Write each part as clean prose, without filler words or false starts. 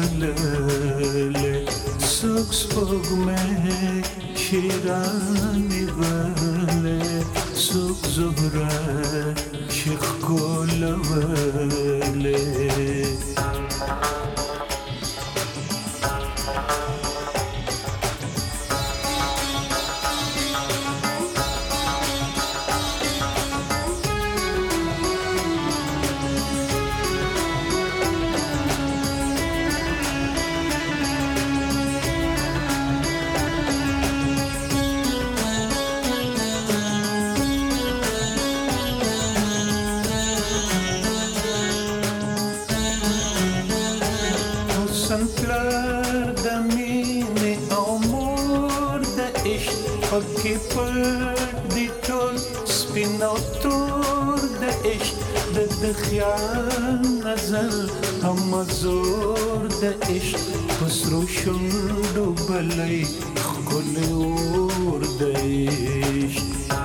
منللې څوک سپوږمۍ شیرانې ولې څوک زهره چې ښکلولې سنپلار د مینې او مور د عشق پکې پټ دي ټول سپین او تور د عشق د خیال نظر هم زور د عشق په سرو شونډو بلی ښکلی اور د عشق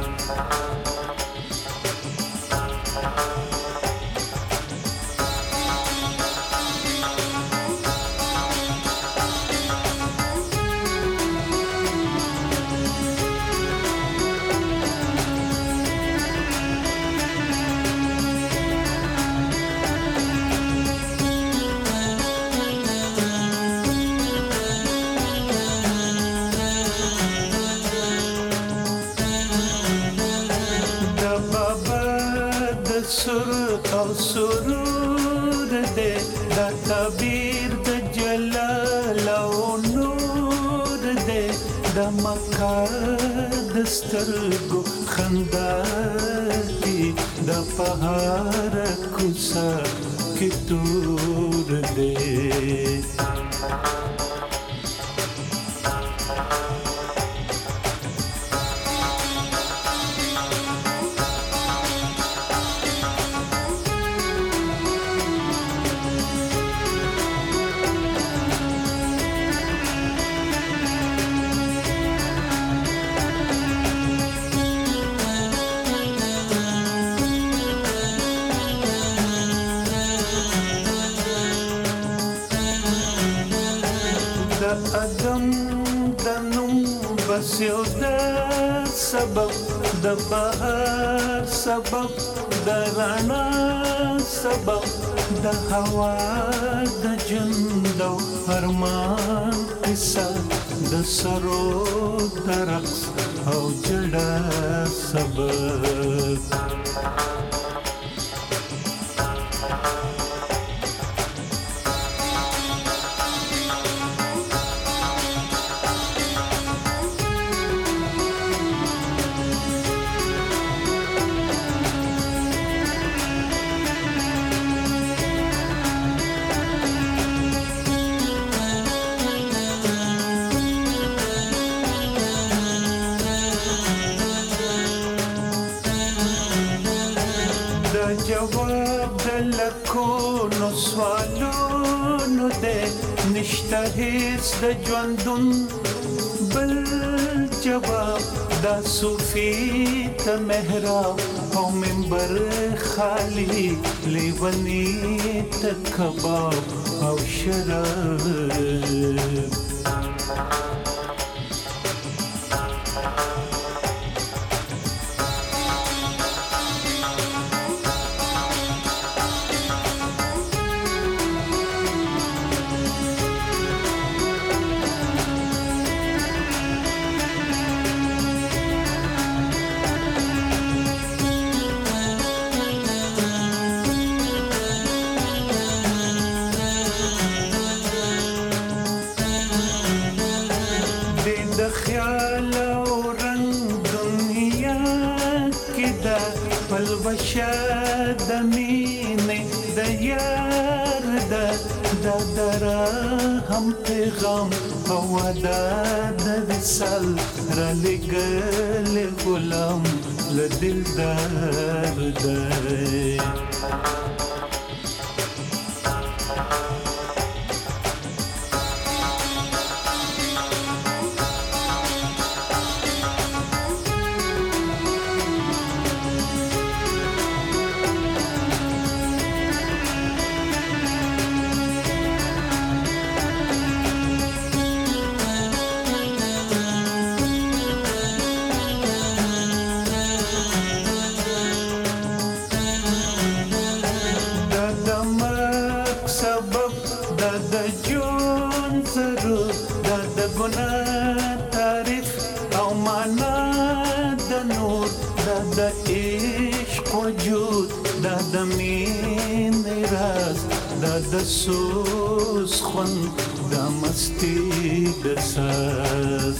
سر او سرور دے دا تعبیر دا جلال او نور دے دا مکہ دسترگو خندا کی دا پہار کسا کی تور دے ادم د نوم بس یو د سبب د بهار سبب د رڼا سبب د هوا د ژوند او ارمان قصه د سرو د رقص او جړا سبب جواب د لکونو سوالونو دی نشته هیڅ د ژوندون بل جواب دا صوفي ته محراب او منبر خالی لیونی ته کباب او شراب د خیال او رنگ دنیا کې دا پلوشه د مینې د یار د هم پیغام او وعده د وصال را لېږلی غلام له دلدار دی ضرور دا د ګناه تعریف او معنا د نور دا د عشق وجود دا د مینې راز دا د سوز خوند دا مستی د ساز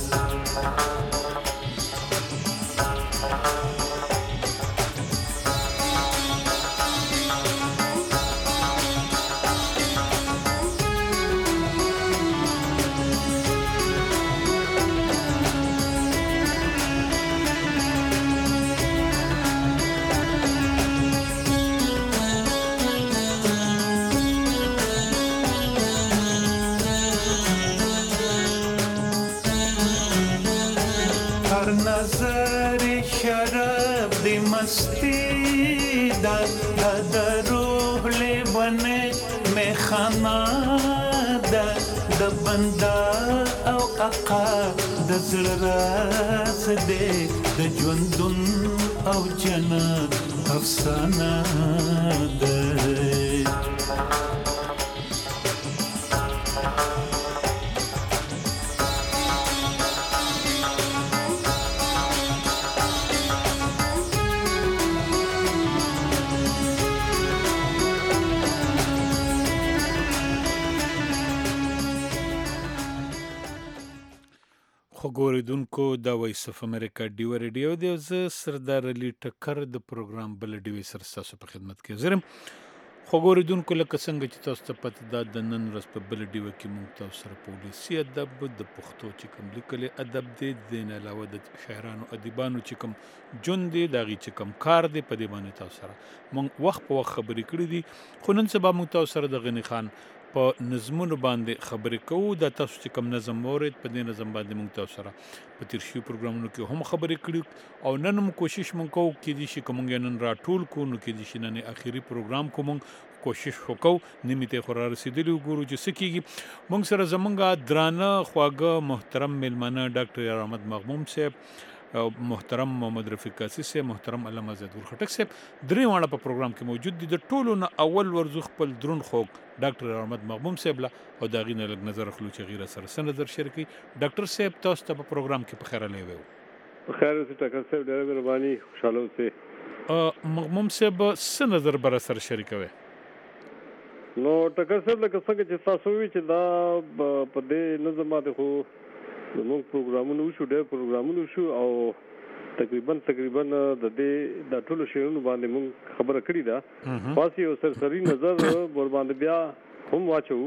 مستی دا د روح لبنه میخانه دا د بندا او اقا د زړه راز دی د ژوندون او جنت افسانه ده غوریدونکو دا وایس اف امریکا ډیو ریډیو دی زه سردار علي ټکر د پروګرام بل ډیو سر تاسو په خدمت کې زرم خو غوریدونکو لکه څنګه چې تاسو ته پته ده د نن ورځ په بل ډیو کې موږ تاسو سره پولیسي ادب د پښتو چې کوم لیکلي ادب دی د نه علاوه د شاعرانو ادیبانو چې کوم جون دی دغه چې کوم کار دی په دی باندې تاسو سره موږ وخت په وخت خبرې کړې دي خو نن سبا موږ تاسو سره د غنی خان په نظمونو باندې خبرې کوو د تاسو چې کوم نظم مورید په دې نظم باندې موږ تاسو سره په تیر شي پروګرامونو کې هم خبرې کړو او نن هم کوشش موږ کوو کې دي چې کوم نن راټول کو نو کې دي چې نن اخیری پروګرام کوم کوشش وکاو نیمه خو را رسیدلی وګورو چې سکیږي موږ سره زمونږه درانه خواږه محترم ملمنه ډاکټر احمد مغموم صاحب محترم محمد رفیق قاسی سے محترم علامه زیدور خټک سے درې واړه په پروګرام کې موجود دي د ټولو نه اول ورزو خپل درون خوک ډاکټر احمد مغموم صاحب لا او دا غینه لګ نظر خلو چې غیره سره نظر شریکي ډاکټر صاحب تاسو ته په پروګرام کې په خیر لوي خیر اوسې ټکر صاحب ډېر مهرباني خوشاله اوسې مغموم صاحب څه نظر بر سره شریکوي نو ټکر صاحب لکه څنګه چې تاسو وی چې دا په دې نظمات خو موږ پروګرامونه وشو ډېر پروګرامونه وشو او تقریبا د دې د ټولو شیانو باندې موږ خبره کړې ده خاصي او سرسري نظر ور باندې بیا هم واچو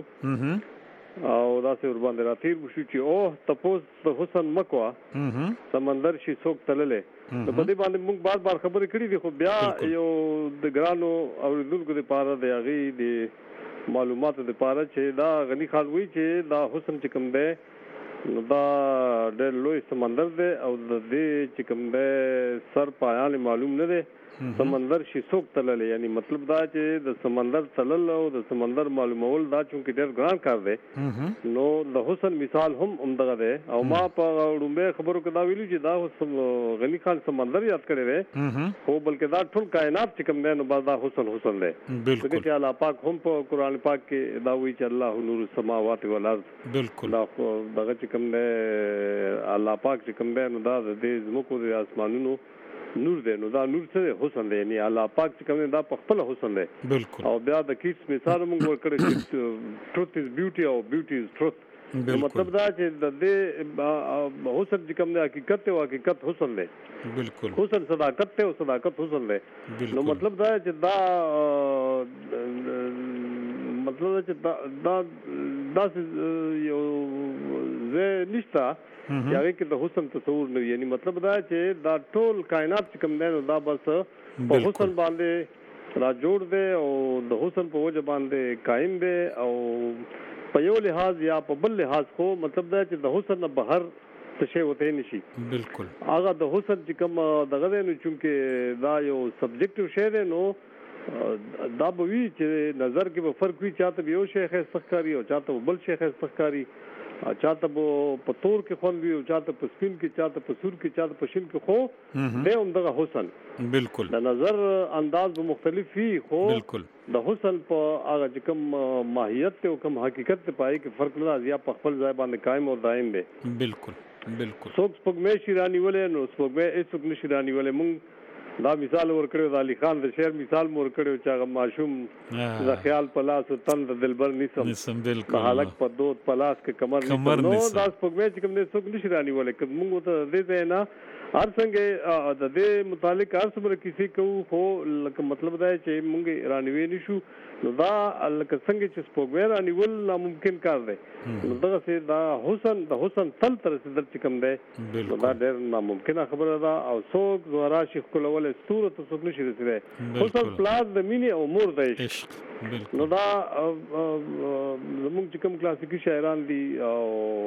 او دا سه ور باندې راتیر وشو چې او تپوس د حسن مکوا سمندر شي څوک تللې په دې باندې موږ بار خبره کړې دي خو بیا یو د ګرانو او دونکو لپاره د هغه د معلوماتو لپاره چې دا غنی خان وی چې دا حسن چې کوم ده نو دا ډېر لوی سمندر دی او د دې چې کوم دی سر پایان معلوم نه دی سمندر شي څوک تللی یعنی مطلب دا چې د سمندر تلل او د سمندر معلومول دا چونکې ډېر ګران کار دی نو د حسن مثال هم عمدغه دی او ما په ډومبه خبرو کې دا ویلو چې دا غنی خان سمندر یاد کړی دی خو بلکې دا ټول کائنات چې کوم دی نو دا حسن دی بالکل چې الله پاک هم په قران پاک کې دا وایي چې الله نور السماوات والارض بالکل دا دغه چې کوم دی الله پاک چې کوم دی نو دا د زمکو د اسمانونو نور دی نو دا نور څه حسن دی یعنی الله پاک چې کوم دا په خپل حسن دی بالکل او بیا د کیس مثال موږ ورکړی چې ټروت از بیوټي او بیوټي از ټروت مطلب دا چې د دې حسن چې کوم دی حقیقت او حقیقت حسن دی بالکل حسن صداقت ته او صداقت حسن دی نو مطلب دا چې دا مطلب چې دا یو زه نشته یاره کې د حسن تصور نه یعنی مطلب دا چې دا ټول کائنات چې کوم دی نو دا بس په حسن باندې را جوړ دی او د حسن په وجه باندې قائم دی او په یو لحاظ یا په بل لحاظ خو مطلب دا چې د حسن نه بهر څه شی وته نشي بالکل هغه د حسن چې کوم دغه دی نو چونکې دا یو سبجیکټیو شی دی نو دا به وی چې نظر کې به فرق وي، چاته به یو شی ښایسته ښکاري او چاته بل شی ښایسته ښکاري، چاته په تور کې خوند وي او چاته په سپین کې، چاته په سور کې، چاته په شین کې، خو دی همدغه حسن. بالکل د نظر انداز به مختلف وي، خو بالکل د حسن په هغه چې کوم ماهیت او کوم حقیقت ته پای کې فرق نه راځي، یا په خپل ځای باندې قائم او دائم دی. بالکل بالکل. څوک سپوږمۍ شي رانیولې، نو سپوږمۍ هېڅوک نشي رانیولې. موږ دا مثال ورکړو، د علي خان د شعر مثال مو ورکړو چې هغه ماشوم د خیال په لاس او تن د دلبر نیسم، بالکل هلک په دود په لاس کې کمر نیسم. نو دا سپوږمۍ چې کوم دی څوک نشي رانیولې. که موږ ته دې ځای نه هر څنګه د دې متعلق هر څومره کیسې کوو، خو لکه مطلب دا چې موږ رانیوي نشو، نو دا لکه څنګه چې سپوږمۍ رانیول ناممکن کار دی، نو دغسې دا د حسن تل ته رسېدل چې کوم دی، نو دا ډېر ناممکنه خبره ده. او څوک زهرا شي ښکلولی، ستورو ته څوک نشي رسېدی. حسن پلار د مینې او مور د عشق. نو دا زموږ چې کوم کلاسیکي شاعران دي او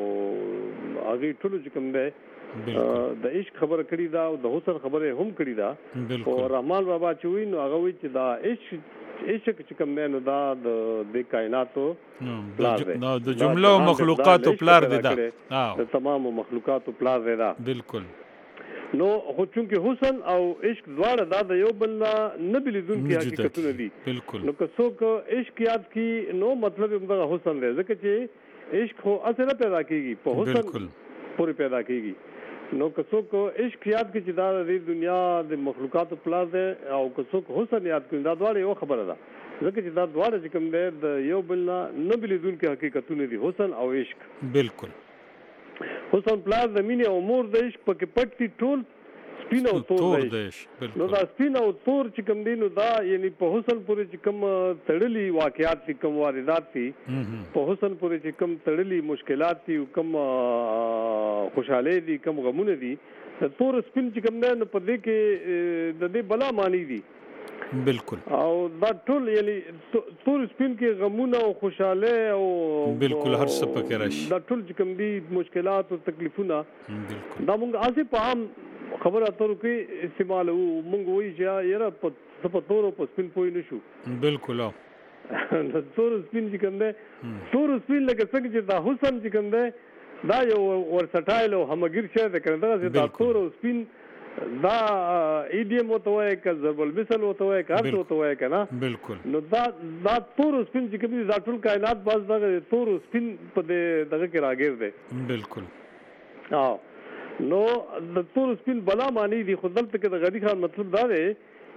هغوی ټولو چې کوم دی د عشق خبره کړې ده او د حسن خبره هم کړې ده. او رحمان بابا چې وایي، نو هغه وایي چې دا عشق چې کوم دی، نو دا د کائناتو پلار دی، د جمله او مخلوقاتو پلار دی، د تمامو مخلوقاتو پلار دی. دا بالکل. نو خو چونکې حسن او عشق دواړه دا د یو بل نه بېلېدونکي حقیقتونه دي. نو که څوک عشق یاد کړي، نو مطلب یې همدغه حسن دی، ځکه چې عشق خو هسې نه پیدا کېږي، په حسن پورې پیدا کېږي. نو که څوک عشق یاد کړي چې دا د دنیا د مخلوقاتو پلار دی، او که څوک حسن یاد کړي، دا دواړه یو خبره ده، ځکه چې دا دواړه چې کوم دی د یو بل نه بېلېدونکي حقیقتونه دي، حسن او عشق. بالکل. حسن پلار د مینې او مور د عشق پکې پټ دي ټول سپین او تور د عشق. نو دا سپین او تور چې کوم دي، نو دا یعنی په حسن پورې چې کوم تړلي واقعات دي، کوم واردات دي، په حسن پورې چې کوم تړلي مشکلات دي، کوم خوشحالۍ دي، کوم غمونه دي، د تور سپین چې کوم دی، نو په دې کې د دې بلا معنی دي. بالکل. او دا ټول یعنی تور سپین کې غمونه او خوشحالۍ او بالکل هر څه پکې راشي، دا ټول چې کوم دي مشکلات او تکلیفونه، بالکل دا موږ هسې په عام خبره اترو کې استعمالوو. موږ وایي چې یاره په تور او په سپین پوه نه شو. بالکل. تور سپین چې کوم دی، تور سپین لکه څنګه چې دا حسن چې کوم دی، دا یو ورسټایل او همګیر شی دی، که دغسې دا تور او سپین دا ایډیم ورته وایي، که ضرب المثل ورته وایي، که هر څه ورته وایي، که نه. بالکل. نو دا تور او سپین چې کوم دي، دا ټول کائنات بس دغه تور او سپین په دغه کې راګیر دی. بالکل. نو د تور سپین بلا معنی دي، خو دلته کې د غني خان مطلب دا دی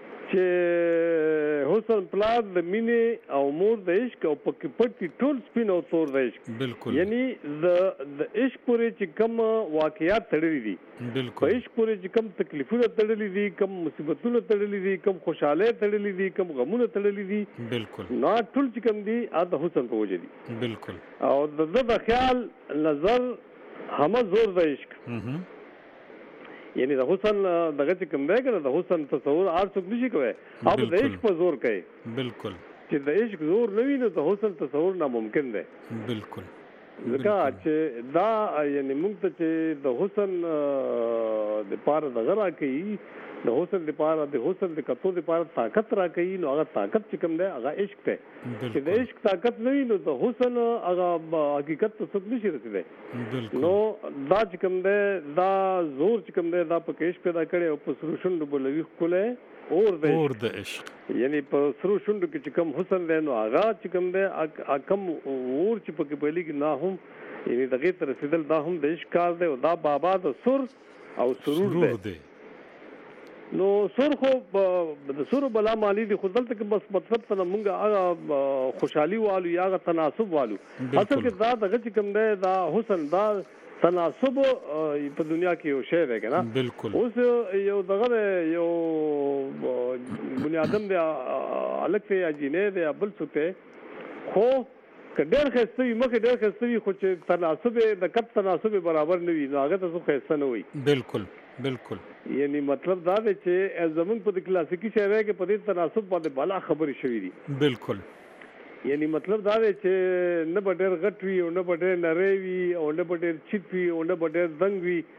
چې حسن پلار د مینې او مور د عشق، او پکې پټ دي ټول سپین او تور د عشق. بالکل. یعنی د عشق پورې چې کوم واقعیات تړلي دي، بالکل، په عشق پورې چې کوم تکلیفونه تړلي دي، کوم مصیبتونه تړلي دي، کوم خوشحالۍ تړلي دي، کوم غمونه تړلي دي، بالکل، نو ټول چې کوم دي د حسن په وجه دي. بالکل. او د خیال نظر همه زور د عشق، یعنی د حسن دغه چې کوم دی که د حسن تصور هر څوک نشي کوی، او د عشق په زور کوي. بالکل. چې د عشق زور نه وي، نو د حسن تصور ناممکن دی. بالکل. ځکه چې دا یعنی موږ ته چې د حسن دپاره دغه راکوي، د حسن دپاره د حسن د کتو دپاره طاقت راکوي، نو هغه طاقت چې کوم دی هغه عشق دی. چې د عشق طاقت نه وي، نو د حسن هغه حقیقت ته څوک نشي رسېدی. نو دا چې کوم دی، دا زور چې کوم دی، دا په عشق پیدا کړی، او په سرو شونډو بلوي ښکلی اور د عشق. یعنی په سرو شونډو کې چې کوم حسن دی، نو هغه چې کوم دی کم اور چې پکې بلیږي، نه هم یعنی دغې ته رسېدل، دا هم د عشق کار دی. او دا بابا د سر او سرور دی. نو سر خو د سرو بلا معنی دي، خو دلته کې بس مطلب ته موږ هغه خوشحالي والو یا هغه تناسب والو. اصل کې دا دغه چې کوم دی، دا حسن، دا تناسب په دنیا کې یو شی دی، که نه. بالکل. اوس یو دغه یو بني آدم دی، هلک دی یا جینۍ دی یا بل څوک دی، خو که ډېر ښایسته وي، مخکې ډېر ښایسته وي، خو چې تناسب یې د کپ تناسب یې برابر نه وي، نو هغه ته څوک ښایسته نه وایي. بالکل. بالکل. یعنی مطلب دا دی چې زمونږ په د کلاسیکي شاعرۍ کې په دې تناسب باندې بالا خبرې شوي دي. بالکل. یعنی مطلب دا دی چې نه به ډېر غټ وي، او نه به ډېر نری وي، او نه به ډېر چیت وي، او نه به ډېر دنګ وي،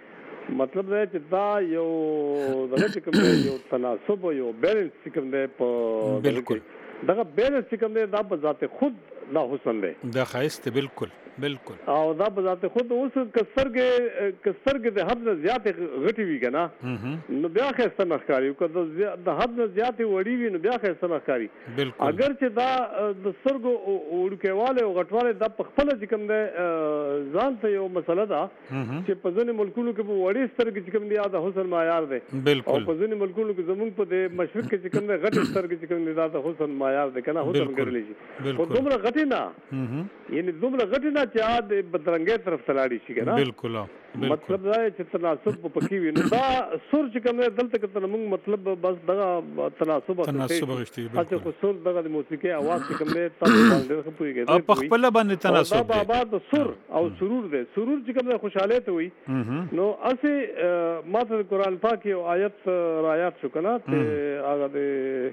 مطلب دا چې دا یو دغه چې کوم دی یو تناسب یو بیلنس چې کوم دی په بالکل دغه بیلنس چې کوم دی دا په ذات خود دا حسن دی دا ښایست بالکل بالکل او دا په ذات خود اوس کسرګ د حد نه زیات غټي وی کنه نو بیا خسته نخکاری او د حد نه زیات وړي وی نو بیا خسته نخکاری بالکل اگر چې دا د سرګو وړکواله او غټواله د خپل چې کوم دی ځان ته یو مسله ده چې په ځینې ملکونو کې په وړي سترګې چې کوم دی دا حسن معیار دی بالکل او په ځینې ملکونو کې زموږ په د مشرق کې چې کوم دی غټ سترګې چې کوم دی دا حسن معیار دی کنه حسن ګرځي شي خو دومره غټي نه یعنی دومره غټي نه چې د بدرنګي طرف تلاړي شي کنه بالکل مطلب دا چې تناسب په پکی وي نو دا سور چې کوم دلته کې تر موږ مطلب بس دغه تناسب غشتي بالکل خو سور دغه د موسیقي आवाज چې کوم دی تاسو باندې خپويږي او په خپل باندې تناسب دا بابا د سور او سرور دی سرور چې کوم خوشاله ته وي نو اسه ماته قرآن پاک یو آیت رايات شو کنه ته هغه د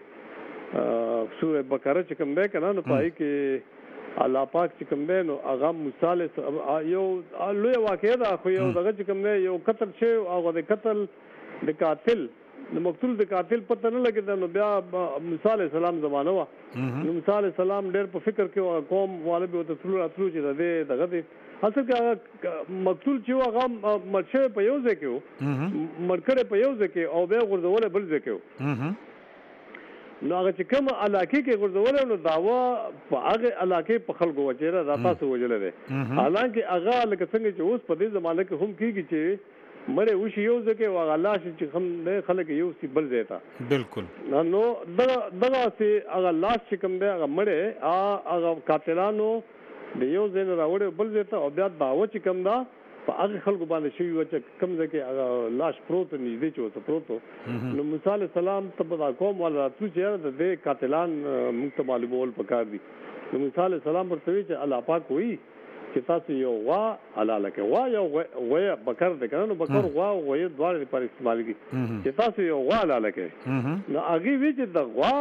سورہ بقره چې کوم دی کنه نو پای کې الله پاک چې کوم دی نو هغه مثال یو لوی واقعه ده خو یو دغه چې کوم دی یو قتل شي او د قتل د قاتل د مقتول د قاتل پته نه لګیدا نو بیا موسی علیہ السلام زمانه وا نو موسی علیہ السلام ډېر په فکر کې قوم والے به ته تلو چې دغه دی اصل کې مقتول چې هغه مرشه په یو ځای کې وو مرکړه په یو ځای کې او به غرزول بل ځای کې وو نو هغه چې کوم علاقه کې غرزول نو داوا په هغه علاقه په خلکو وجره دا تاسو وجل دي حالانکه هغه لکه څنګه چې اوس په دې زمانه کې هم کیږي چې مړې وشي یو ځکه هغه الله چې هم خلک یو سی بل ځای ته بالکل نو دغه سي هغه لاس چې کوم دی هغه مړې هغه قاتلانو د یو ځای راوړې بل ځای ته او بیا داوا چې کوم دا په هغه خلکو باندې شوی و چې کوم ځای کې هغه لاش پروت نږدې چوته پروت نو موسی علیہ السلام ته په قوم ولا چې د دې قاتلان موږ ته معلومول پکار دي نو موسی علیہ السلام ورته چې الله پاک وایي چې تاسو یو وا حلاله کې وا یو وې بکر د کنه بکر وا وې دوار لپاره استعمال کی چې تاسو یو وا حلاله کې نو هغه وی چې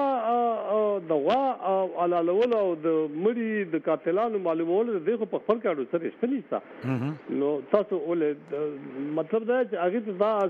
د وا حلاله ول او د مړي د قاتلانو معلومول د خو په خپل کارو سره شته نو تاسو ول مطلب دا چې هغه ته دا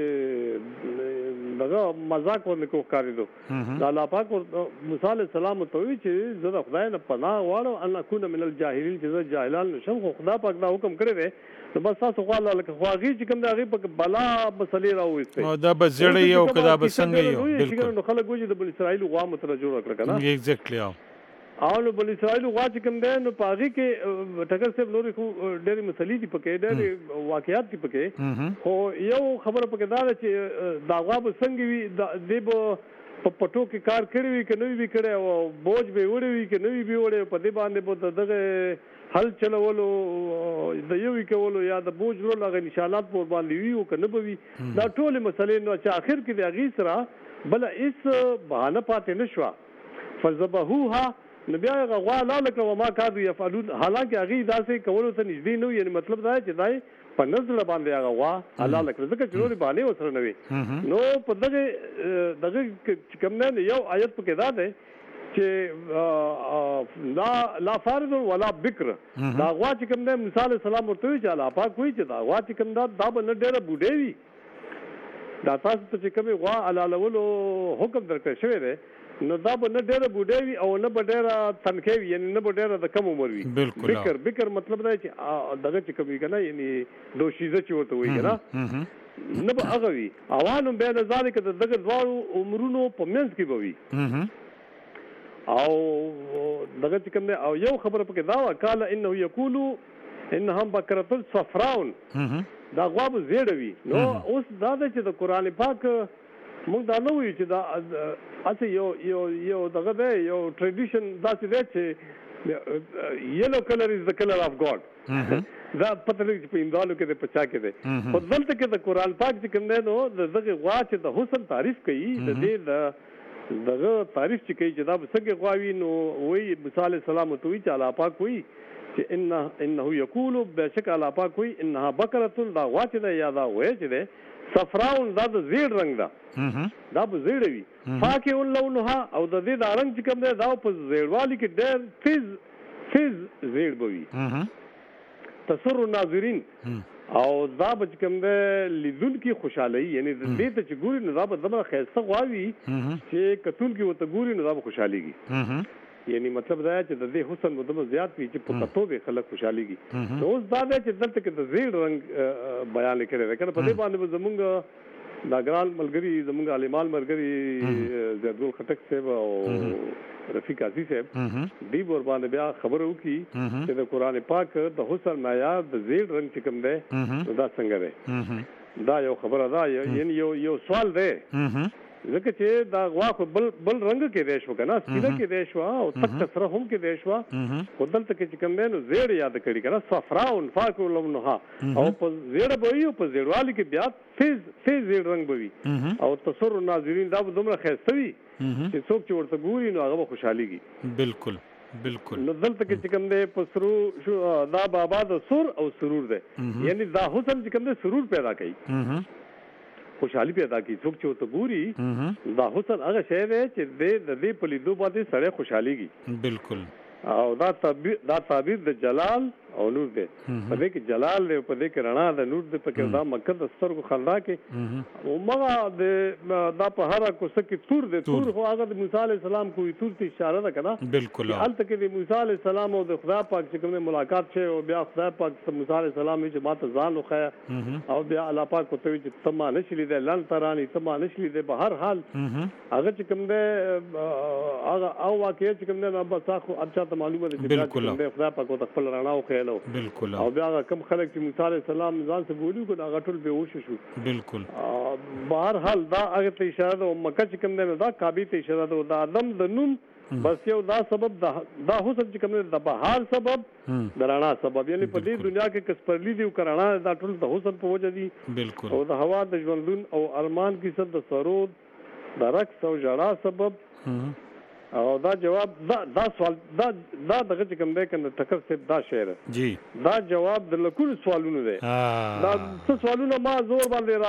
چې دغه مزاق ورنکو کاریدو دا الله پاک موسی علیہ السلام ته وی چې زه خدای نه پناه واړم ان اكون من الجاهلین چې جاهلان شم خو خدا پاک دا حکم کړی دی نو بس تاسو غواړئ لکه خواږي چې کوم دا غي په بلا مسلې راوېسته او دا بزړې یو کدا بسنګ یو بالکل نو خلک وځي د بل اسرائیل غوا متره جوړ کړ کنه ایگزیکټلی او نو بل اسرائیل غوا چې کوم دی نو پاږي کې ټکر سیب نورې خو ډېرې مسلې دي پکې ډېرې واقعیات دي پکې خو یو خبره پکې دا ده چې دا غوا بسنګ وي د په پټو کې کار کړی وي که نه وي کړی او بوج به وړی وي که نه وي وړی په دې باندې به دغه حل چلولو د یو کولو یا د بوج ورو هغه نشانات پر باندې وي او که نه به وي دا ټولې مسلې نو چې آخر کې د هغې سره بله هېڅ بهانه پاتې نه شوه فذبحوها نو بیا هغه غوا لاړه کړه وما کادو یفعلون حالانکه هغې داسې کولو ته نږدې نه وي یعنې مطلب دا چې دا په نزله باندې هغه غوا حلاله کړه ځکه چې نورې بهانې ورسره نه وي نو په دغه چې کوم دی یو آیت پکې دا دی چې لا فارض ولا بکر دا غوا چې کوم دی موسی علیہ السلام ورته وی چې الله پاک وایي چې دا غوا چې کوم دا به نه ډېره بوډۍ وي دا تاسو ته چې کومې غوا حلالولو حکم درکړی شوی دی نو دا به نه ډېره بوډۍ وي او نه به ډېره تنکۍ وي یعنې نه به ډېره د کم عمر وي بکر مطلب دا چې دغه چې کوم وي که نه یعنې دوشیزه چې ورته وایي که نه نه به هغه وي اوانو بیا د ذالک د دغه دواړو عمرونو په منځ کې به وي او دغه چې کوم دی او یو خبره پکې دا وه قال انه یقولو انهم بکرة صفراء دا غوا به زیړه وي نو اوس دا ده چې د قرآن پاک موږ دا نه وایو چې دا هسې یو دغه دی یو ټریډیشن داسې دی چې یلو کلر از د کلر آف ګاډ دا پته لګي چې په هندوانو کې دی په چا کې دی خو دلته کې د قرآن پاک چې کوم دی نو د دغه غوا چې د حسن تعریف کوي د دې دغه تعریف چې کوي چې دا به څنګه غوا وي نو وایي موسی علیہ السلام ته وایي چې الله پاک وایي چې انه یقول بشک الله پاک وایي انها بقره دا غوا چې دی یا دا وایي چې دی صفراون دا د زیړ رنگ دا دا به زیړ وي فاکه لونها او د دې دا رنگ چې کوم دی دا په زیړوالي کې ډېر تیز زیړ به وي تسر الناظرین او دا به کوم د لیدونکو خوشحالي یعنی د دې ته چې ګوري نو دا به زموږ خیسته غواوي چې کتونکو وته ګوري نو دا به خوشحاليږي یعنی مطلب دا چې د دې حسن مدمه زیات وي چې په کتو به خلک خوشحاليږي نو اوس دا چې دلته کې د زیړ رنگ بیان کړی کنه په دې باندې زمونږ دا ګران ملګری زمونږ عالمان ملګری زیدګل خټک صاحب او رفیق عزیز صاحب دی ور باندې بیا خبرو کی چې د قران پاک د حسن معیار د زیړ رنگ چې کوم دی دا څنګه دی دا یو خبره ده یعنی یو سوال دی ځکه چې دا غوا خو بل رنگ کې دی شو کنه سپینه کې دی شو او تک سره هم کې دی شو خو دلته کې چې کوم دی نو زیړ یاد کړی کنه صفراء فاقوا لونها او په زیړ بوي او په زیړوالي کې بیا فیز زیړ رنگ بوي او تصور ناظرین دا دومره خسته وي چې څوک چې ورته ګوري نو هغه خوشحاليږي بالکل نو دلته کې چې کوم دی په سرور شو دا بابا د سر او سرور دی یعنی دا حسن چې کوم دی سرور پیدا کوي خوشحالي پیدا کی څوک چې ته ګوري دا حسن هغه شی دی چې د دې په لیدو باندې سړی خوشحاليږي بالکل او دا تعبیر د جلال او نور دی په دې کې جلال دی په دې کې رڼا د نور دی په کې دا مکه د سترګو خندا کې او مغه دا په هر کوڅه کې تور دی تور خو هغه د موسی عليه السلام کوی تور ته اشاره ده کنه بالکل حالت کې د موسی عليه السلام او د خدای پاک چې کومه ملاقات شي او بیا خدای پاک د موسی عليه السلام چې ماته ځان وخیا او بیا الله پاک ته چې تما نشلی دی لن ترانی تما نشلی دی په هر حال هغه چې کوم دی هغه او واقعي چې کوم دی بس اخو اچھا ته معلومه ده چې خدای پاک ته خپل رڼا وخیا بالکل او بیا کوم خلک چې موسی عليه السلام ځان څخه بولیو کو هغه ټول به وشو شو بالکل بهر حال دا هغه ته اشاره ده مکه چې کوم نه دا کعبه ته اشاره ده دا آدم د نوم بس یو دا سبب دا حسن چې کوم نه د بهار سبب درانا سبب یعنی په دې دنیا کې کسپرلی دی او کرانا دا ټول د حسن په وجه دي بالکل او د هوا د ژوندون او ارمان کې سب د سرود د رقص او ژړا سبب او دا جواب دا سوال دا دغه کوم دی کنه ټکر صاحب دا شعر جی دا جواب د لکول سوالونه دی دا څه سوالونه ما زور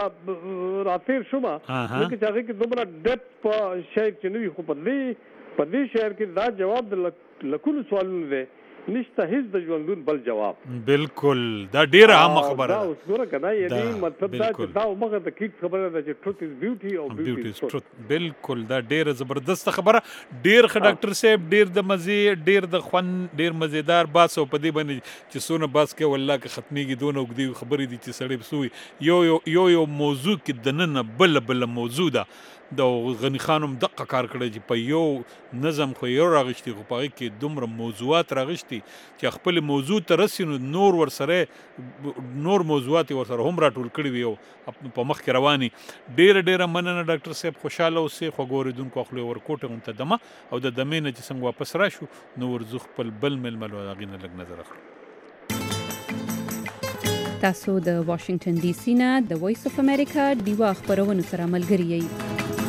باندې را تیر شوم چې هغه کې دومره ډپ په شعر چې نوې خو په دې شعر کې دا جواب د لکول سوالونه دی نشته هیڅ د ژوندون بل جواب بالکل دا ډیره عامه خبره ده اوس ګوره کنه یعنی مطلب دا چې دا موږ د کیک خبره ده چې ټروت از بیوټي او بیوټي از ټروت بالکل دا ډیره زبردست خبره ډیر ښه ډاکټر صاحب ډیر د مزه ډیر د خوان ډیر مزیدار باس او په دې باندې چې سونه باس کې والله کې ختميږي دونه وګدي خبرې دي چې سړی بسوي یو موضوع کې د نن بل موضوع ده د غنی خانم دقه کار کړی چې په یو نظم خو یو راغشتي خو په کې دومره موضوعات راغشتي چې خپل موضوع ته رسینو نور موضوعات ورسره هم راټول کړی وي په مخ کې رواني ډیره مننه ډاکټر صاحب خوشاله اوسئ خو ګوریدونکو خپل ورکوټه هم ته دمه او د دمې نه چې څنګه واپس راشو نو ورزو خپل بل ململ واغینه لګ نظر اخلو تاسو د واشنگټن ډي سي نه د وایس اف امریکا دیوا خبرونه سره ملګری یئ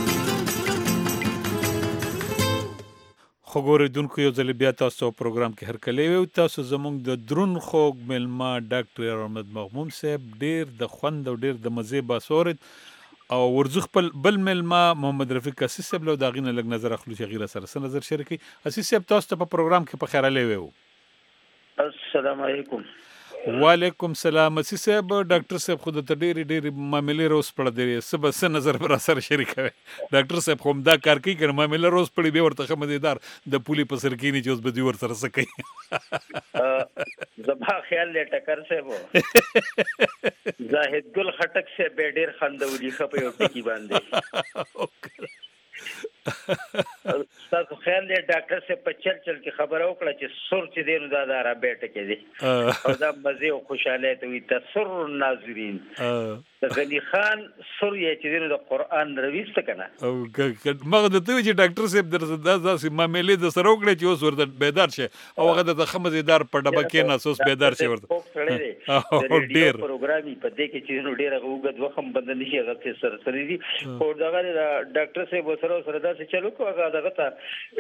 خبردونکو یو ځل بیا تاسو پروګرام کې هر کله وي تاسو زموږ د درون خوږ ملما ډاکټر احمد مغموم صاحب ډیر د خوند او ډیر د مزه باسورد او ورزخ بل ملما محمد رفیق اسیس صاحب له داغینه لګ نظر اخلو چې غیره سره نظر شریکي اسیس صاحب تاسو ته په پروګرام کې په خیر علي وو السلام علیکم وعلیکم السلام اسیس صاحب ډاکټر صاحب خود ته ډېری معاملې روز پړ دی سبس نظر پر اثر شریکوي ډاکټر صاحب کوم دا کار کوي کنه معاملې روز پړ دی ورته مزیدار د پولی په سر کې نه چې اوس به دی ور سره سکي زما خیال له ټکر صاحب زاهد ګل خټک سے به ډېر خندولي خپې او ټکی باندې تاسو خیال دې ډاکټر سے په چل کې خبر او کړه چې سر چې دینو دا را بیٹه کې دي او دا مزه او خوشاله ته وي تسر الناظرین د غنی خان سر یې چې دینو د قران رويست کنه او مغه د توې چې ډاکټر صاحب درته داسې معاملې د سره وکړي چې اوس ورته بیدار شي او هغه د خمزیدار په ډبه کې نه اوس بیدار شي ورته او ډیر پروګرامي په دې کې چې نو ډیر وګد وخم بند نشي هغه سره دي او دا ډاکټر صاحب سره دا څه چلو کو هغه دغه ته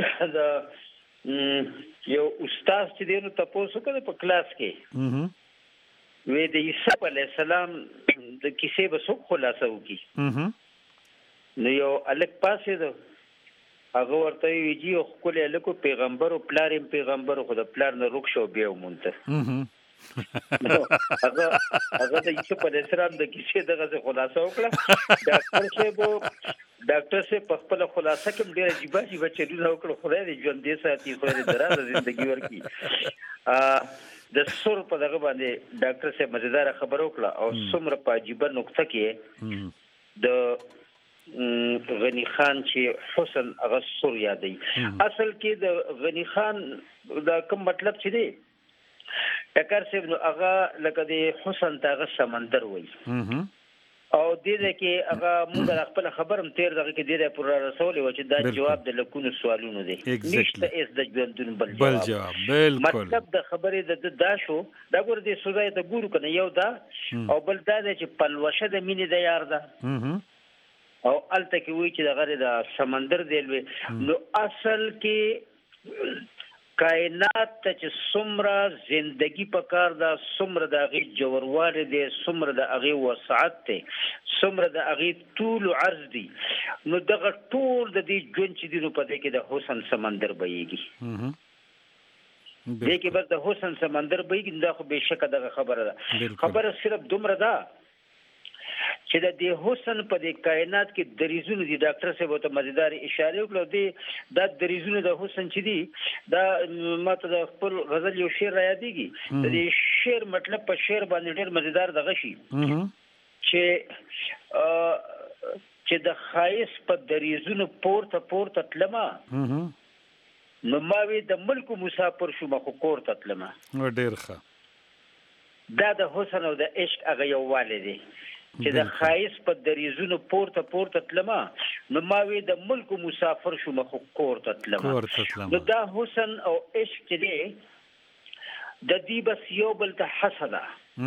یو استاد چې دینو تاسو کله په کلاس کې وې د عیسی علیه السلام د کیسې به څوک خلاصو کی نو یو الک پاسې ده هغه ورته ویږي خو کله الکو پیغمبر او پلاریم پیغمبر خو د پلار نه روښ شو بیا مونته هغه د یوسف علی السلام د کیسې دغه خلاصه وکړه. ډاکټر صاحب په خپل خلاصه کې ډېر عجیبه چلونه وکړه. خدای دې ژوند دې ساتي، خدای دې دراز ژوندۍ ورکړي. د سر په دغه باندې ډاکټر صاحب مزیدار خبر وکړه او څومره په عجیبه نقطه کې د غنی خان چې حسن هغه سر یادي. اصل کې د غنی خان دا کوم مطلب چې دی ټکر صاحب نو هغه لکه د حسن تاغه سمندر وای او دې کې هغه موږ خپل خبرم تیر دغه کې دې پر رسول و چې دا جواب د لکونو سوالونو دی نشته اس د ژوندون بل جواب. بالکل مطلب د خبرې د دا شو دا ګور دې سوزای ته ګورو کنه یو دا او بل دا چې پلوشه د مینې د یار ده او الته کې وی چې د غره د سمندر دی. نو اصل کې کائنات ته چې څومره زندگی پکار ده، څومره د هغې جوړوالی دی، څومره د هغې وسعت دی، څومره د هغې طول و عرض دی، نو دغه ټول د دې ژوند چې دی نو په دې کې د حسن سمندر بهیږي. دې کې بس د حسن سمندر بهیږي. دا خو بېشکه دغه خبره ده. خبره صرف دومره ده چې د دې حسن په دې کائنات کې دریزونه دي. ډاکټر صاحب ته مزیدار اشاره وکړه. دا دریزونه د حسن چې دي دا ماته د خپل غزل یو شعر را یادېږي. د دې شعر مطلب په شعر باندې ډېر مزیدار دغه شي چې د خایس په دریزونو پورته تلمه نو ما وی د ملک مسافر شوم خو کور ته تلمه. ډېر ښه. دا د حسن او د عشق هغه یووالی دی چې د خایس په دریزونو پورته تلمه نو ما وی د ملک مسافر شوم خو کور ته تلمه. نو دا حسن او عشق چې دی د دې بس یو بل ته حسده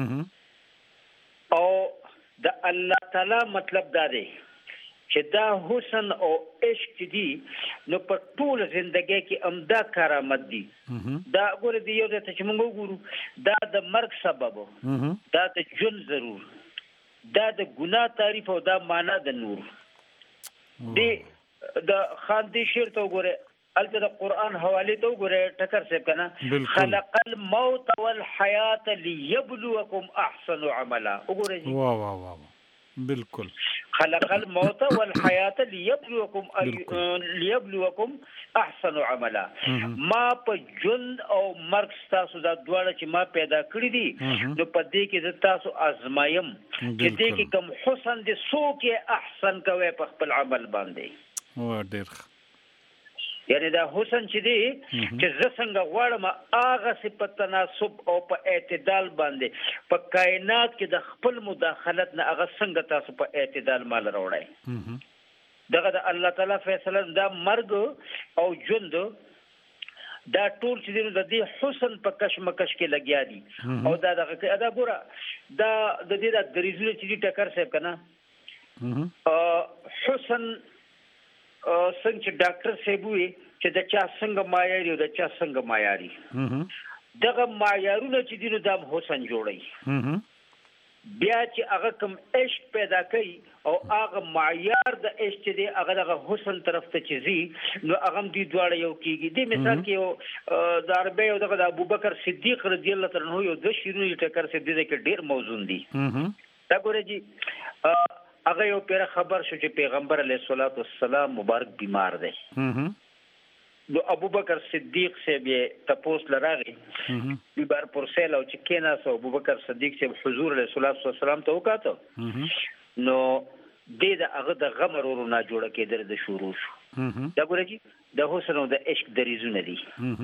او د الله تعالی مطلب دا دی چې دا حسن او عشق چې دی نو په ټول ژوندۍ کې امدا کرامت دی. دا ګوره دی یو ته چې موږ وګورو دا د مرګ سبب دا د ژوند ضرور دا د ګناه تعریف او دا معنا د نور دی. د خان دی شعر ته وګوره البته د قران حواله ته وګوره ټکر صاحب کنه خلق الموت والحیات ليبلوکم احسن عملا. وګوره واه واه واه بالکل خلق الموت والحیات ليبلوکم احسن عملا. ما په ژوند او مرګ تاسو دا دواړه چې ما پیدا کړی دي نو په دې کې د تاسو ازمایم چې دې کې کوم حسن دې څوک احسن کوي په خپل عمل باندې. وا ډېر یعنی دا حسن چې دی چې زه څنګه غواړم هغه سي په تناسب او په اعتدال باندې په کائنات کې د خپل مداخلت نه هغه څنګه تاسو په اعتدال مال راوړی. دغه د الله تعالی فیصله دا مرګ او ژوند دا ټول چې د دې حسن په کشمکش کې لګیا دي او دا دغه ګوره دا د دې د دریزونه چې ټکر صاحب کنه حسن څنګه چې ډاکټر صاحب وي چې د چا څنګه معیاري او د چا څنګه معیاري دغه معیارونه چې دینو د حسن جوړي. بیا چې هغه کوم عشق پیدا کوي او هغه معیار د عشق چې دی هغه د حسن طرف ته چیزي نو هغه دې دواړه یو کیږي. د مثال کې یو د عربی او د ابوبکر صدیق رضی الله تعالی عنہ یو د شیرونی ټکر سے د کې ډیر موضوع دي. دا ګوره جی هغه یو پیر خبر شو چې پیغمبر علیه الصلاۃ والسلام مبارک بیمار دی. نو ابوبکر صدیق سے به تپوس لراغي بیمار پرسل او چې کینا سو ابوبکر صدیق سے حضور علیه الصلاۃ والسلام ته وکاته نو د هغه د غمر ورو نه جوړه کېدل د شروع شو. دا ګوره جی د حسن او د عشق دریزونه دي.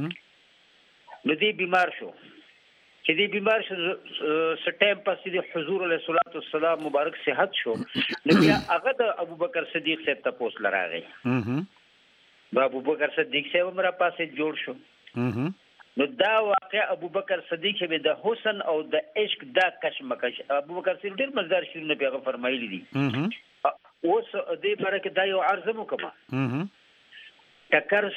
نو دی بیمار شو چې دی بیمار شو سټیم پسې د حضور علیه الصلاۃ والسلام مبارک صحت شو نو بیا هغه د ابوبکر صدیق سے تپوس لراغي. ابوبکر صدیق سے عمره پاسه جوړ شو. نو دا واقع ابوبکر صدیق سے د حسن او د عشق دا کشمکش ابوبکر صدیق ډیر مزدار شروع پیغمبر فرمایلی دي. اوس دې باره کې دا یو عرض مو کوم ټکر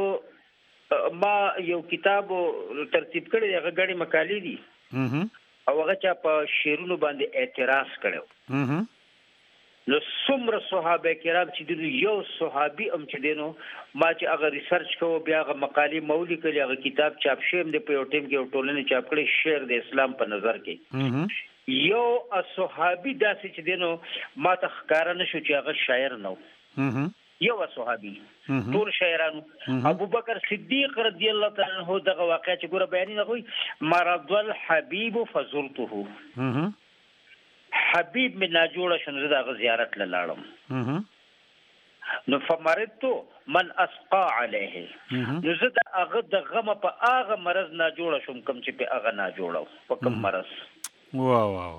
سے ما یو کتاب ترتیب کړی هغه غړي مقالې دي او هغه چا په شعرونو باندې اعتراض کړو. نو څومره صحابه کرام چې د یو صحابي هم چې دینو ما چې هغه ریسرچ کوو بیا هغه مقالې مولي کړي هغه کتاب چاپ شوی د په یو ټیم کې ټولنې چاپ کړي شعر د اسلام په نظر کې یو صحابي داسې چې دینو ما ته ښکارا نشو چې هغه شاعر نو یو صحابي ټول شاعرانو ابو بکر صدیق رضی الله تعالی عنہ دغه واقعه چې ګوره بیان نه کوي مرض الحبيب فزرته حبيب من ناجوړه شنو دغه زیارت لاړم نو فمرضت من اسقى عليه نو زه د هغه د غم په هغه مرض نه جوړه شوم کوم چې په هغه نه جوړو په کوم مرض واه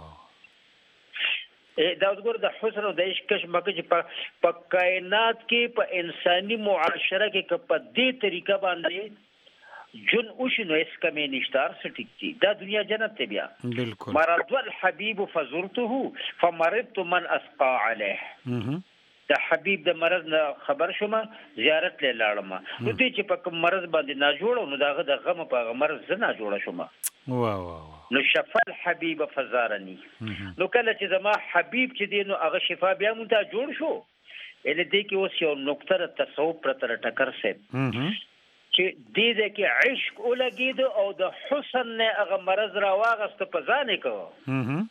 دا وګور د حسن او د عشق کشمکه چې په کائنات کې په انساني معاشره کې په دې طریقه باندې جن اوشنو اس کمې نشتار سټیک دي دا دنیا جنت ته بیا بالکل مرض الحبيب فزرته فمرضت من اسقى عليه د حبيب د مرض نه خبر شوم زیارت له لاړم نو دې چې په کوم مرض باندې نه جوړو نو داغه د غم په مرض نه جوړه شوم واه نو شفا الحبيب فزارني نو کله چې زما حبيب چې دی نو هغه شفا بیا مونږ ته جوړ شو ال دې کې اوس یو نقطه تصوف پر تر ټکر سي چې دې کې عشق ولګید او د حسن نه هغه مرض را واغست په ځانې کو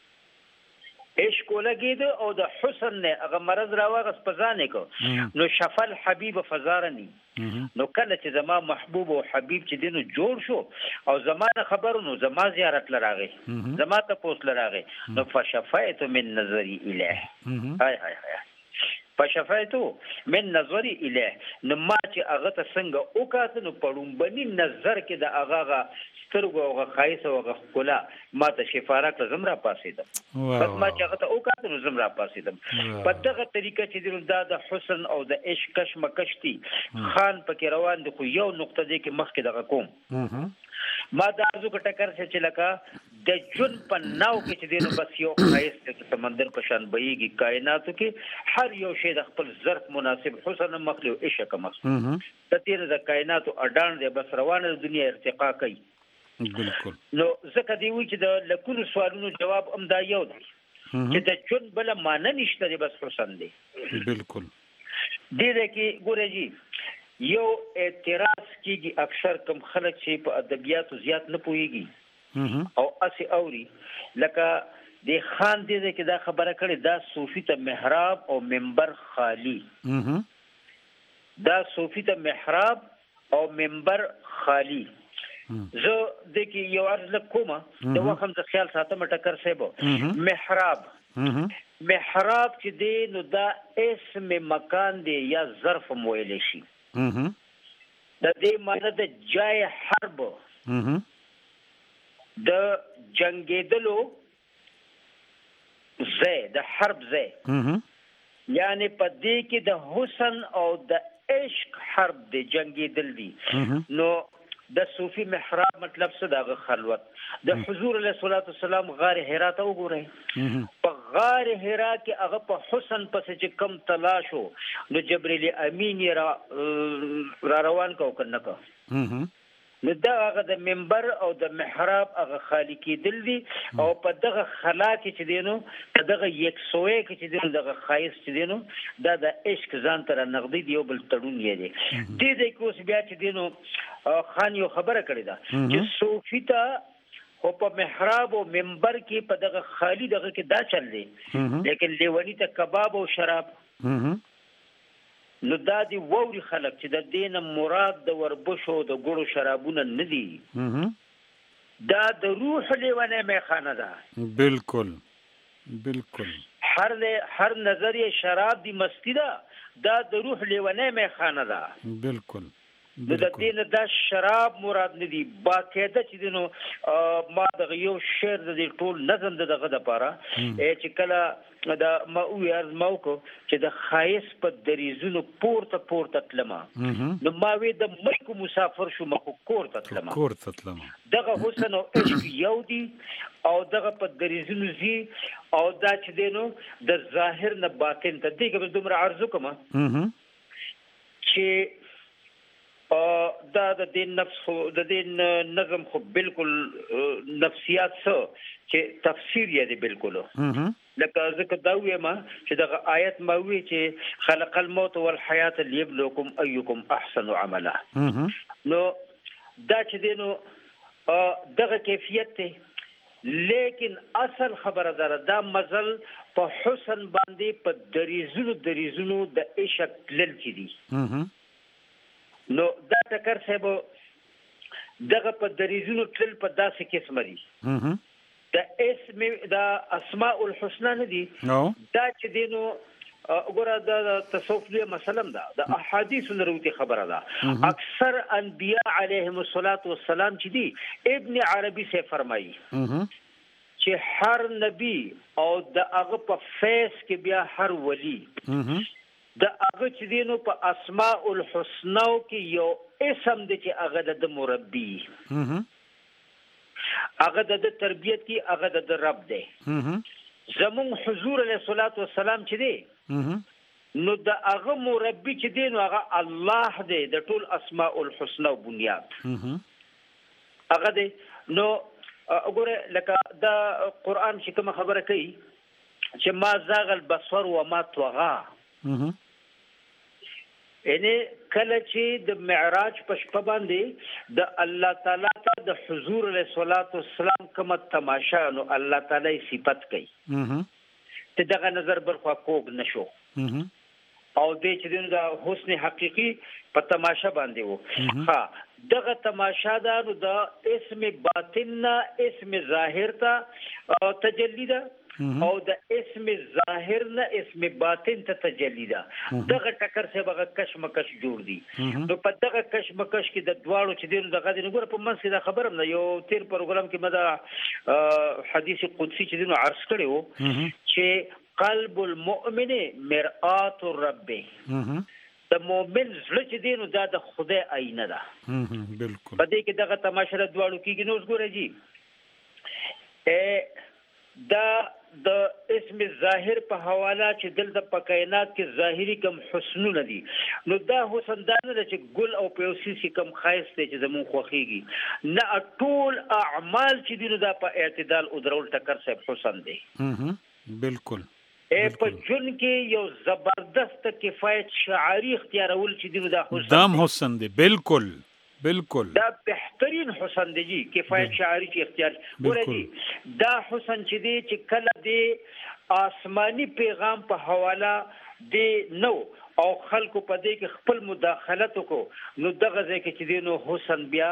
عشق ولګید او د حسن نه هغه مرض را واغست په ځانې کو نو شفا الحبيب فزارني نو کله چې زما محبوب او حبيب چې دینو جوړ شو او زمانه خبرو نو زما زیارت لراغه زما ته پوس لراغه نو فشفایت من نظری الیه هاي فشفایت من نظری الیه نو ما چې هغه ته څنګه وکړ نو پړم بني نظر کې د هغه سترګو او خایس او غلا ما ته شفاره کړ زمرا پاسیدم بس ما چې هغه ته وکړ نو زمرا پاسیدم په دغه طریقه چې د حسن او د عشق کشمکشتي خان پکې روان دي خو یو نقطه دی کې مخکې دغه کوم ما د ارزو کټکر چې لکه د جن په ناو کې چې دینو بس یو خایس د سمندر په شان بهيږي کائناتو کې هر یو شی د خپل ظرف مناسب حسن مخلو عشق مخلو د تیر د کائناتو اډان دی بس روانه دنیا ارتقا کوي بالکل نو زکه دی وی چې د لکونو سوالونو جواب امدا یو دی چې د جن بل معنی نشته بس حسن دی بالکل دې کې ګورې جی یو اعتراض کیږي اکثر کم خلک چې په ادبیاتو زیات نه پوهیږي او اسی اوري لکه د خان دې کې دا خبره کړي دا صوفي ته محراب او منبر خالی دا صوفي ته محراب او منبر خالی زه د کې یو عرض کوم د وخت څخه خیال ساتم ټکر سیبو محراب چې دې نو دا اسم مکان دی یا ظرف مویل شي د دې معنی د جای حرب د جنگیدلو زه د حرب زه یعنی په دې کې د حسن او د عشق حرب د جنگیدل دي نو د صوفي محراب مطلب څه دغه خلوت د حضور علیه الصلاۃ والسلام غار حرا ته وګورئ په غار حرا کې هغه په حسن پسې چې کم تلاشو نو جبرئیل امین را روان کو کنه کو نو دا هغه د منبر او د محراب هغه خالقي دل دي او په دغه خلا کې چې دینو په دغه یکسوې کې چې دینو دغه خایس چې دینو دا د عشق ځان تر نقدي دی او بل تړون یې دی دې کوس بیا چې دینو خان یو خبره کړی دا چې صوفي ته او په محراب او منبر کې په دغه خالی دغه کې دا چل دی لیکن لیونی ته کباب او شراب نو دا دی ووري خلک چې د دین مراد د وربشو د ګړو شرابونه نه دي دا د روح لیونه میخانه ده بالکل هر نظریه شراب دی مستی ده دا د روح لیونه میخانه ده بالکل د دین دا شراب مراد نه دی باقاعده چې دینو ما د یو شعر د ټول نظم دغه د پاره چې کله دا ما ویار ماوکو چې د خایس په دریزونو پورته تلما نو ما وی د ملک مسافر شو مخ کورته تلما دغه حسن او عشق یو دی او دغه په دریزونو زی او دا چې دینو د ظاهر نه باطن ته دغه دومره عرض کوم چې دا د دې نفس خو د دې نظم خو بالکل نفسیات څه چې تفسیر یې دی بالکل لکه ځکه دا وایم چې دا آیت ما وی چې خلق الموت والحیات ليبلوکم ايکم احسن عملا نو دا چې دینو دغه کیفیت ته لیکن اصل خبره دا مزل په حسن باندې په دریزونو د عشق تلل چې دي نو دا ټکر صاحب دغه په دریزونو تل په داسې قسم دي د اسم د اسماء الحسنا نه دي دا چې دینو وګوره د تصوف دی مثلا د احادیث نروتی خبره ده اکثر انبیاء علیهم الصلاۃ والسلام چې دي ابن عربی سے فرمایي چې هر نبی او د هغه په فیس کې بیا هر ولی د هغه چې دینو په اسماء الحسنا کې یو اسم دی چې هغه د مربی هغه د تربیت کې هغه د رب دی زمون حضور علیه الصلاۃ والسلام چې دی نو د هغه مربی چې دی نو هغه الله دی د ټول اسماء الحسنا بنیاد هغه دی نو وګوره لکه دا قران چې کوم خبره کوي چې ما زاغ البصر وما طغى یعنی کله چې د معراج په شپه باندې د الله تعالی ته د حضور علیه الصلاۃ والسلام کومه تماشا نو الله تعالی صفت کوي ته دغه نظر برخوا کوګ نشو او دې چې د حسن حقيقي په تماشا باندې وو ها دغه تماشا دارو د اسم باطن اسم ظاهر ته تجلی ده او د اسم ظاهر نه اسم باطن ته تجلی ده دغه ټکر څخه بغه کشمکش جوړ دي نو په دغه کشمکش کې د دواړو چې دین دغه دین ګور په منځ کې دا خبرم نه یو تیر پروګرام کې مدا حدیث قدسی چې دین عرض کړو چې قلب المؤمن مرآت الرب د مؤمن زړه چې دین دا د خدای آینه ده بالکل په دې کې دغه تماشا د دواړو کې نو وګورئ جی دا د اسم ظاهر په حواله چې دلته په کائنات کې ظاهري کم حسنونه دي نو دا حسن دا نه چې ګل او پیوسي کم خاص دي چې زمون خوخيږي نه ټول اعمال چې دي نو دا په اعتدال او درول ټکر صاحب حسن دي بالکل په جون کې یو زبردست کفایت شعاری اختیارول چې دي نو دا حسن دام حسن دي بالکل دا بهترین حسن دی جی کفایت شاعری کی اختیار ګورئ جی دا حسن چې دی چې کله دی آسمانی پیغام په حواله دی نو او خلکو په دې کې خپل مداخلت وکړو نو دغه ځای کې چې دی نو حسن بیا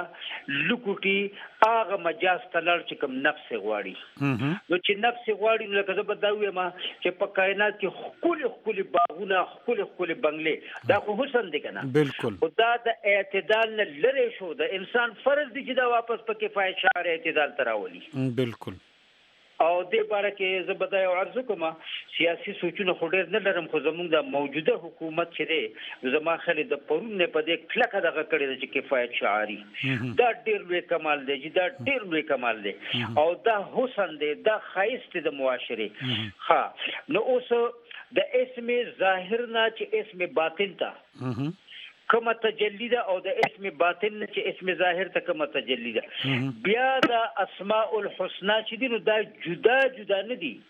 لکوټي هغه مجاز تلل چې کوم نفس غواړي نو چې نفس غواړي نو لکه زه به دا وایم چې په کائنات کې خولي باغونه خولي بنگلې دا خو حسن دی کنه بالکل او دا د اعتدال نه لری شو د انسان فرض دی چې دا واپس په کفایت شعر اعتدال تراولي بالکل او دې باره کې زه به دا یو عرض کوم سیاسي سوچونه خو ډېر نه لرم خو زموږ د موجوده حکومت چې دی زما خلې د پرون نه په دې کلکه دغه کړی دی چې کفایت شعاري دا ډېر لوی کمال دی چې دا ډېر لوی کمال دی او دا حسن دی دا ښایست دی د معاشرې ها نو اوس د اسم ظاهر نه چې اسم باطن ته کومه تجلی ده او د اسم باطن نه چې اسم ظاهر ته کومه تجلی ده بیا د اسماء الحسنا چې دي نو دا جدا نه دي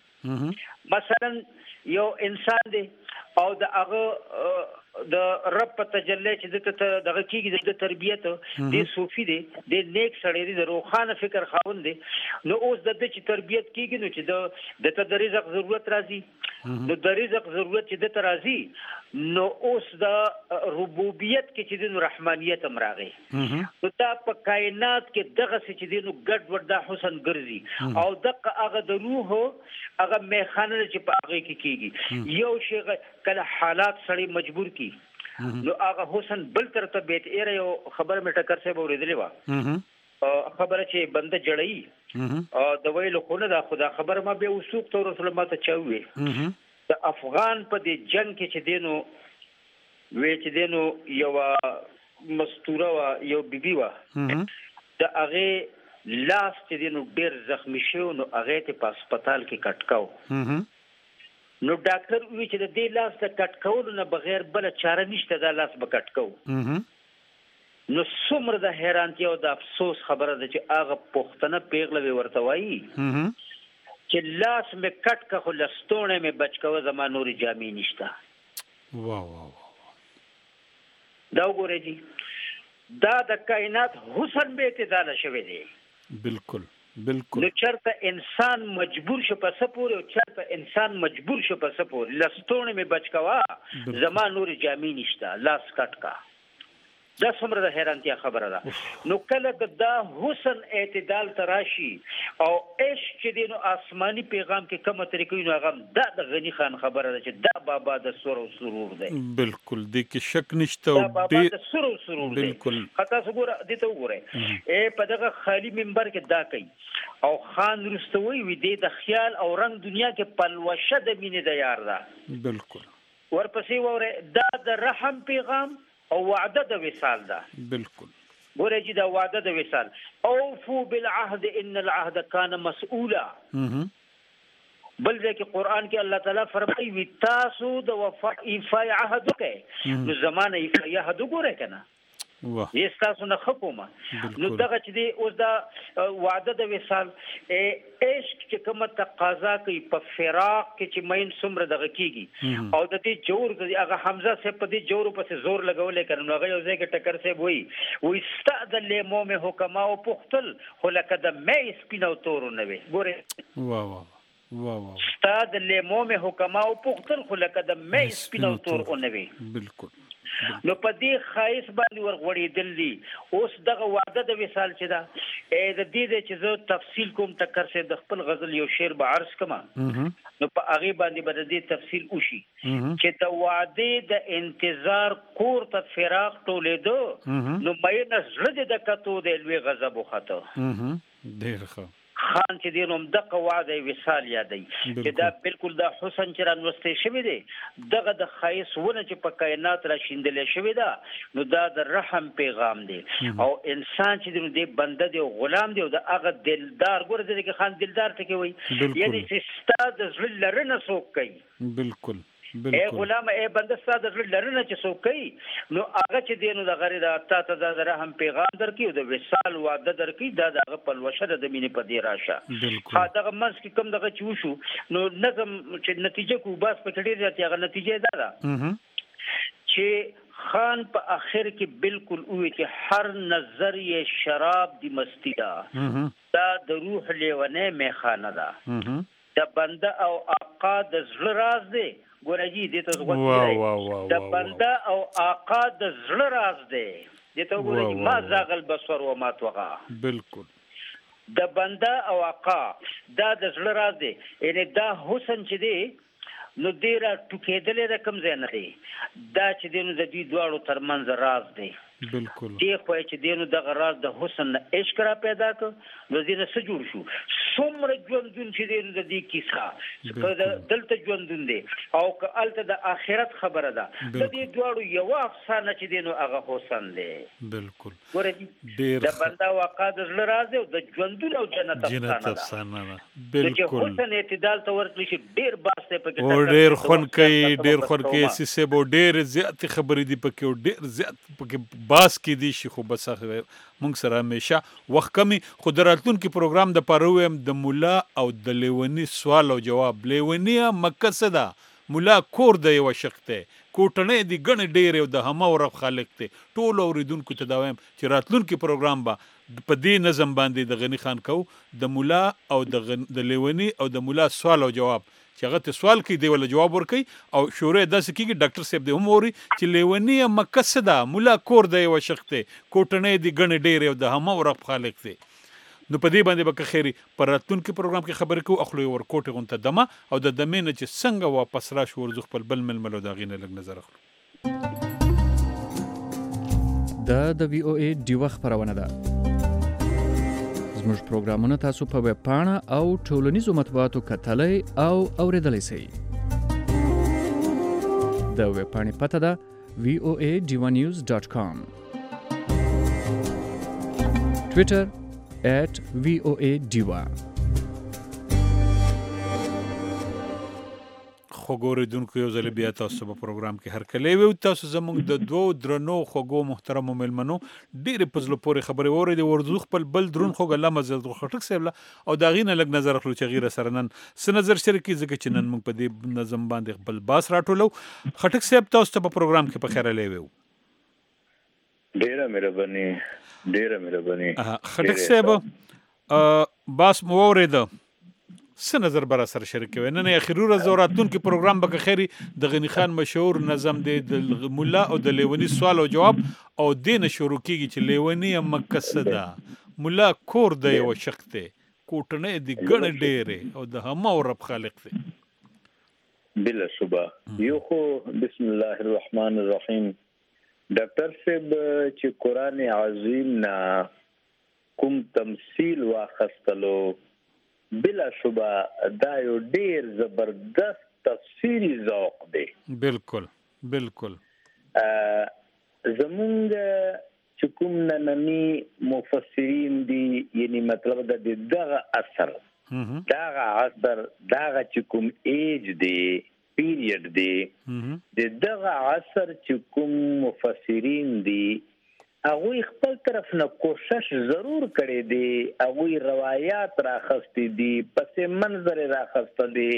مثلا یو انسان دی او د هغه د رب په تجلی چې دغه کېږي د تربیت د صوفي دی د نیک سړی دی د روخانه فکر خاوند دی نو اوس د چې تربیت کېږي نو چې د رزق ضرورت راځي نو د رزق ضرورت چې د راځي نو اوس د ربوبیت کې چې د رحمانیت هم راغی نو دا په کائنات کې دغه چې د ګډ وډ د حسن ګرځي او دغه هغه د روح هغه میخانه چې په هغه کې کېږي یو شی کله حالات سړی مجبور کی نو هغه حسن بل تر ته بیت ایره یو خبر مې ټکر سے اوریدلې وا خبره چې بنده جړی او د ویلو خو نه دا خدا خبر ما به وسوق ته رسول الله ته چاوي د افغان په دې جنگ کې چې دینو وې چې دینو یو مستوره وا یو بیبي وا د هغه لاس چې دینو ډیر زخمی شو نو هغه ته په هسپتال کې کټکاو نو ډاکټر وی چې د دې لاس د کټ کولو نه بغیر بل چاره نشته دا لاس به کټ کو نو څومره د حیرانتیا او د افسوس خبره ده چې هغه پښتنه پیغله ورته وایي چې لاس مې کټ که خو لستوڼی مې بچ کوه زما نورې جامې نشته. دا وګورئ جي دا د کائنات حسن به اعتداله شوی دی. بالکل نو چرته انسان مجبور شو په سپور او چرته انسان مجبور شو په سپور لستوڼی مې بچ کوه زما نورې جامې نشته لاس کټ کا. دا څومره د حیرانتیا خبره ده. نو کله که دا حسن اعتدال ته راشي او عشق چې دی نو آسماني پیغام کې کومه طریقې نو هغه دا د غني خان خبره ده چې دا بابا د سر او سرور دی. بالکل دې کې شک نشته. دا بابا د سر او سرور دی. بالکل خطا وګوره دې ته وګوره په دغه خالی منبر کې دا کوي او خان رستوي وي د خیال او رنگ دنیا کې پلوشه د مینې د یار ده. بالکل ورپسې وره دا د رحم پیغام او وعده د وصال ده. بالکل ګورې چې دا وعده د وصال اوفو بالعهد ان العهد كان مسؤولا. بل ځکه قران کې الله تعالی فرمایي وي تاسو د وفا ایفای عهد وکړئ نو زمانه ایفای عهد وګورئ کنه یې تاسو نه خپومه. نو دغه چې دی اوس دا وعده د وصال عشق چې کومه تقاضا کوي په فراق کې چې مین څومره دغه کیږي او د دې جوړ هغه حمزه صاحب په دې جوړ په زور لګولې کړي نو هغه یو ځای کې ټکر صاحب وایي استاد لیمو مې حکما او پختل خو لکه د مې سپینو تورو نه وي. ګوره استاد لیمو مې حکما او پختل خو لکه د مې سپینو تورو نه وي. بالکل نو په دې خایس باندې ورغوړېدل دي. اوس دغه وعده د وصال چې ده د دې چې زه تفصیل کوم ټکر سه د خپل غزل یو شعر به عرض کما نو په هغه باندې به د تفصیل وشي چې د وعده د انتظار کور ته فراق ټولېدو نو مې نه زړه د کتو د لوی غضب وخته. ډېر ښه خان چې دی نو دغه وعده وصال یادای چې دا بالکل دا حسن چې رانوستې شوی دی دغه د خایس ونه چې په کائنات را شیندلې شوی دا نو دا د رحم پیغام دی او انسان چې دی بنده دی او غلام دی او د هغه دلدار ګور دی کې خان دلدار ته کوي یعنی چې ستاد زړه لرنه څوک کوي. بالکل اے غلام اے بنده ستاد زړه لرنه چې څوک کوي نو هغه چې دی نو د غری د اتا ته د رحم پیغام درکې او د وصال وعده درکې دا دغه پلوشه د مینې په دی راشه. دغه منځ کې کوم دغه چې وشو نو نظم چې نتیجه کو باس په ډیر ځاتي هغه نتیجه دا ده چې خان په اخر کې بالکل وې چې هر نظر یې شراب دی مستی دا د روح لیونه میخانه ده د بنده او آقا د زړه راز دی. ګورجی دې ته وګورئ د بنده او آقا د زړه راز دی دې ته وګورئ ما زاغل بصر و ما توغا. بالکل د بنده او آقا دا د زړه راز دی یعنی دا حسن چې دی نو ډیره ټوکېدلې رقم ځای نه دی دا چې دی نو د دې دواړو ترمنځ راز دی. بالکل دی خو چې دی نو دغه راز د حسن عشق را پیدا کړ نو دې نه څه جوړ شو څومره ژوندون چې دی نو د دې کیسه دلته ژوندون دی او که الته د آخرت خبره ده د دې دواړو یو افسانه چې دی نو هغه حسن دی. بالکل ګورې د بنده واقع د زړه راز دی او د ژوندون او جنت افسانه ده. بالکل حسن اعتدال ته ورکړي چې ډیر باسته پکې ډیر خون کوي سیسه بو ډیر زیات خبرې دی پکې او ډیر زیات پکې باس کې دي شي خو بس مونږ سره همیشه وخت کمی خو دراتونکو پروګرام د پارویم د مولا او د لیونی سوال او جواب. لیونی مکه صدا مولا کور د یو شخته کوټنې دی ګڼ ډیر او د هما ور خالق ته ټول اوریدونکو ته دا وایم چې راتلونکو پروګرام با په دې نظم باندې د غنی خان کو د مولا او د لیونی او د مولا سوال او جواب چې هغه ته سوال کوي دی ول جواب ورکي او شورې داسې کیږي ډاکټر صاحب دې هم ووري چې لیونی مکه صدا مولا کور د یو شخته کوټنې دی ګڼ ډیر او د هما ور خالق ته نو په دې باندې به خیری پر راتلونکو پروګرام کې خبرې کوو اخلو ورکوټه غونته دمه او د دمه نه چې څنګه واپس را شو ورزخ خپل بل ململو دا غینه لګ نظر اخلو. دا د وی او ای ډیوه خبرونه ده. زموږ پروګرامونه تاسو په ویب پاڼه او ټولنیزو مطبوعاتو کتلای او اوریدلای شئ. د ویب پاڼې پته ده voanews.com. Twitter @VOA Diva. خوږو اوریدونکو یو ځل بیا تاسو په پروګرام کې هرکلی وي. تاسو زموږ د دوو درنو خوږو محترمو مېلمنو ډېرې په زړه پورې خبرې واورېدې. ورځو خپل بل دروند خوږ علامه عبدالخالق خټک صاحب له او د هغې نه لږ نظر اخلو چې هغې راسره نن څه نظر شریکي ځکه چې نن موږ په دې نظم باندې خپل باس راټولو. خټک صاحب تاسو ته په پروګرام کې په خیرلی وي. ډېره مهرباني. خټک صاحب باس مو واورېده، څه نظر به راسره شریکوي؟ نن اخري ورځ او راتلونکي پروګرام به که خیري د غني خان مشهور نظم دی د ملا او د لیوني سوال او جواب او دې نه شروع کېږي چې لیوني مکه څه ده، ملا کور دی یوه شق دی، کوټنۍ دي ګڼې ډېرې او د همه رب خالق دی. بلا شبه یو خو بسم الله الرحمن الرحیم ډاکټر صاحب چې قرآن عظیم نه کوم تمثیل واخستلو، بلا شبه دا یو ډیر زبردست تفسیری ذوق دی. بالکل زمونږ چې کوم نننی مفسرین دي، یعنی مطلب د دغه اثر دغه چې کوم ایج دی پیریډ دی د دغه عصر چې کوم مفسرین دي هغوی خپل طرف نه کوشش ضرور کړی دی، هغوی روایات راخستی دي، پس منظر راخسته دي،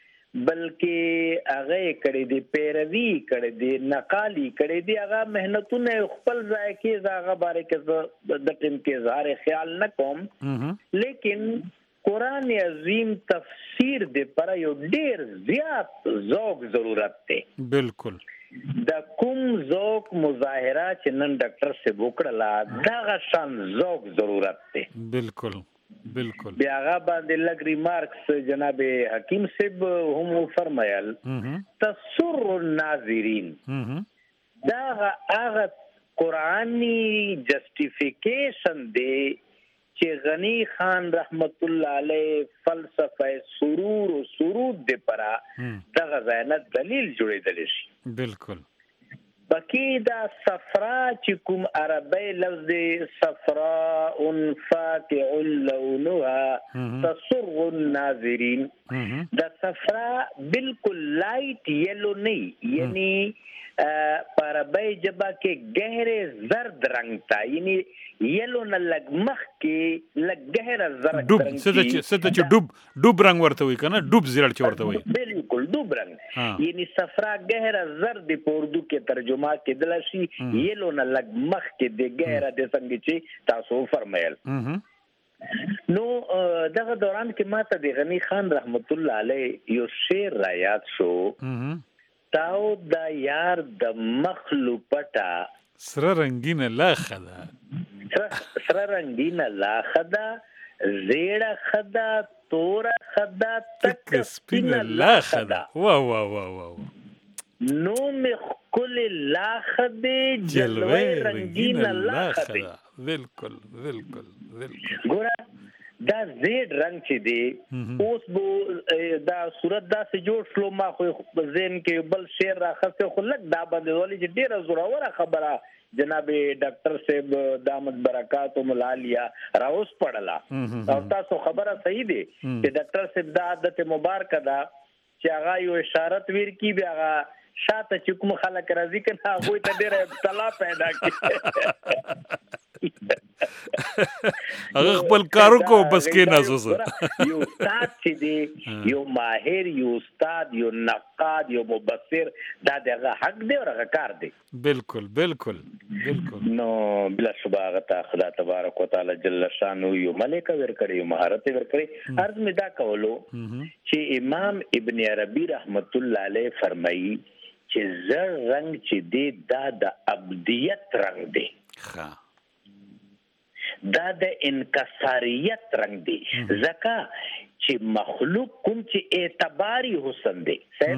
بلکې هغه کړی دی پیروي کړی دی، نقالی کړی دی، هغه محنتونه خپل ځای کې هغه باره کې د ټیم کې اظهار خیال نه کوم، لیکن قرآن عظیم تفسیر دی پر یو ډیر زیات ذوق ضرورت دی. بالکل دا کوم ذوق مظاهره چې نن ډاکټر صاحب وکړله دغه شان ذوق ضرورت دی. بالکل بیا هغه باندې لږ ریمارکس جناب حکیم صاحب هم فرمایل تسر الناظرین، دا هغه قرآنی جسټیفیکیشن دی چې غنی خان رحمت الله علیه فلسفه سرور و سرود دی پرا دغه ځای نه دلیل جوړېدلی شي. بالکل بکی دا صفرا چې کوم عربی لفظ دی، صفراء فاقع لونها تسر الناظرین، دا صفرا بالکل لائٹ یلو نہیں، یعنی عربی جبا کې گہرے زرد رنگ تا، یعنی یلو نه لګ مخ کې لګ گہرا زرد رنگ څه چې ډوب رنگ ورته وي کنه، ډوب زیړ چې ورته وي، بالکل ډوب رنگ، یعنی صفرا گہرا زرد په اردو کې ترجمه کېدل شي، یلو نه لګ مخ کې د گہرا د څنګه چې تاسو فرمایل. نو دغه دوران کې ماته د غنی خان رحمت الله علیه یو شعر را یاد شو، تاو دا یار د مخلو پټا سره رنگینه لا خدا، سره رنگینه لا خدا، زیړه خدا، تورا خدا، تک سپینه لا خدا، وا نو می خل لا خدا، جلوه رنگینه لا خدا. بالکل ګوره دا زیډ رنگ چې دی اوس بو دا صورت دا سه جوړ شلو، ما خو ذهن کې بل شعر راخسته خو لږ دا باندې ولې چې ډیره زوروره خبره جناب ډاکټر صاحب دامت برکاتهم العالیه راوس پړلا، او تاسو خبره صحیح دی چې ډاکټر صاحب دا عادت مبارکه ده چې هغه یو اشارت ویر کی بیا هغه شاته چې کوم خلک راځي کنه هغه ته ډیره ابتلا پیدا کی هغه خپل کارو کو بس کې نازوسه یو استاد چې دی، یو ماهر، یو استاد، یو نقاد، یو مبصر، دا دغه حق دی او هغه کار دی. بالکل نو بلا شبه هغه خدا تبارک وتعالى جل شانو یو ملکه ورکړي، یو مهارت ورکړي. عرض می دا کولو چې امام ابن عربی رحمت الله علیه فرمایي چې زر رنگ چې دی دا د ابدیت رنگ دی، دا د انکساریت رنگ دی، ځکه چې مخلوق کوم چې اعتباری حسن دی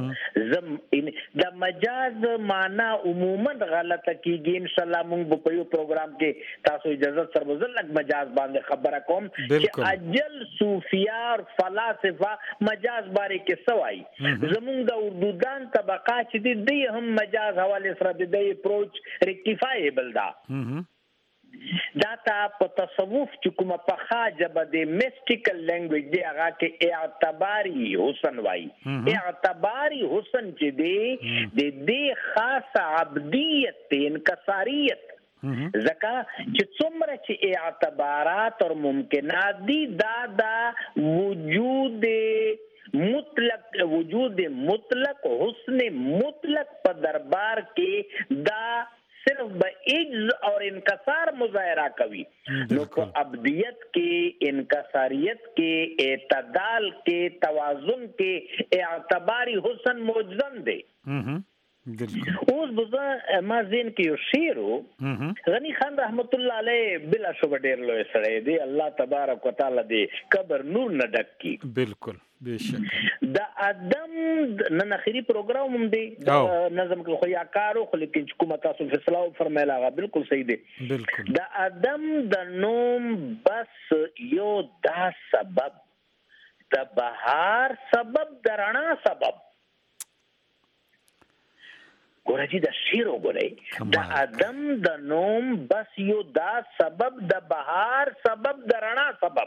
د مجاز معنا عموما غلطه کیږي. ان شاء الله موږ په یو پروګرام کې تاسو اجازه سره وزلک مجاز باندې خبره کوم چې اجل صوفیار فلاسفه مجاز باره کې سوای، زموږ د اردودان طبقه چې دی هم مجاز حواله سره د اپروچ ریکټیفایبل دا، دا تا په تصوف چې کومه پخا ژبه د میسټیکل لینګویج دی هغه کې اعتباري حسن وایي. اعتباري حسن چې دی د دې خاصه عبدیت انکساریت ځکه چې څومره چې اعتبارات او ممکنات دي دا وجود مطلق حسن مطلق په دربار کې دا صرف به عجز اور انکسار مظاہرہ کوي. نو په ابدیت کې انکساریت کې اعتدال کې توازن کې اعتباری حسن موجود دی. اوس بزا ما زین کې یو شعر غنی خان رحمت الله علیه بلا شوبه ډیر لوی سړی دی. الله تبارک وتعالى دی قبر نور نه ډک کی. بالکل بهشکه د ادم نن اخري پروګرام هم دی نظم کې خو یا کارو خو لیکن کومه تاسو فیصله فرمایله هغه بالکل صحیح دی. بالکل د ادم د نوم بس یو دا سبب د بهار سبب د رڼا سبب. ګوره چې د شعر وګورئ د ادم د نوم بس یو دا سبب د بهار سبب د رڼا سبب.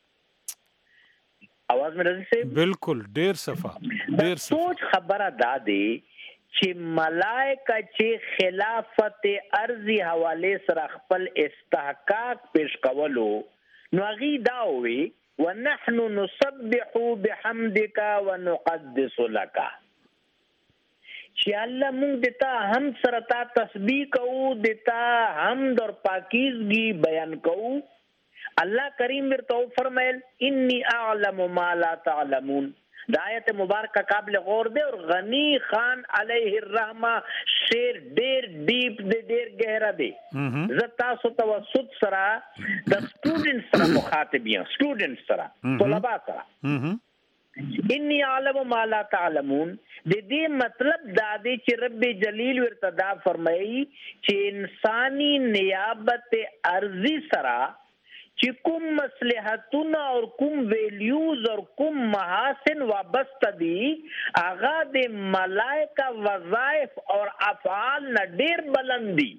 आवाज में रजी से बिल्कुल ډیر صفه ډیر سوچ خبره دا دی چې ملائکه چې خلافت ارضی حواله سره خپل استحقاق پیش کولو نو غي دا وي ونحن نسبح بحمدك ونقدس لك چې الله مونږ دتا هم سره تا تسبیح کوو دتا حمد اور پاکیزگی بیان کوو. اللہ کریم ورته فرمایل انی اعلم ما لا تعلمون. دا آیت مبارکہ قابل غور دے اور غنی خان علیہ الرحمہ شیر ډیر ډیپ دے ډیر گہرا دے. زتا سو توسط سرا د سٹوډنټ سره مخاطبین سٹوډنټ سره طلباء سره انی اعلم ما لا تعلمون. دې مطلب دا دی چې رب جلیل ورته دا فرمایي چې انسانی نیابت ارضی سرا چې کوم مصلحتونه او کوم ویلیوز او کوم محاسن وابسته دي هغه د ملائکه وظایف او افعال نه ډیر بلند دي.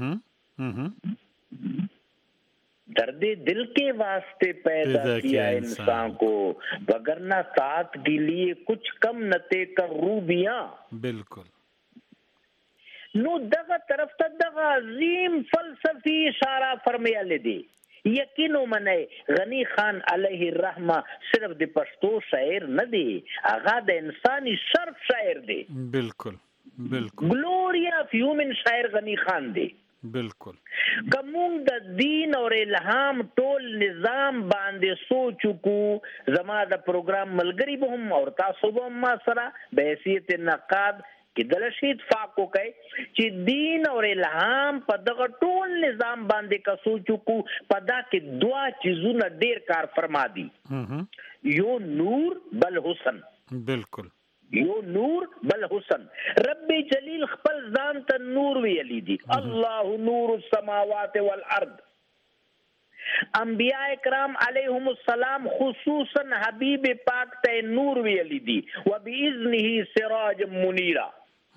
درد دل کے واسطے پیدا کیا انسان کو وگرنہ ساتھ کے لیے کچھ کم نتے کر روبیاں. بالکل نو دغه طرف ته دغه عظیم فلسفی اشاره فرمایله دي. یقینو منئ غنی خان علیہ الرحمہ صرف د پښتو شاعر نه دی هغه د انسانی شرف شاعر دی. بالکل بالکل گلوری اف ہیومن شاعر غنی خان دی. بالکل کوم د دین اور الهام ټول نظام باندې سوچو کو زما د پروګرام ملګری به هم اور تاسو به ما سره به حیثیت نقاد کې دلشي اتفاق وکړي چې دین اور الهام په دغه ټول نظام باندې کا سوچو کو پدا کې دوا چیزونه ډیر کار فرما دي. یو نور بل حسن. بالکل یو نور بل حسن. رب جلیل خپل ځان ته نور ویلی دي. الله نور السماوات والارض. انبیاء کرام علیہم السلام خصوصا حبیب پاک ته نور ویلی دي وباذنه سراج منیرا.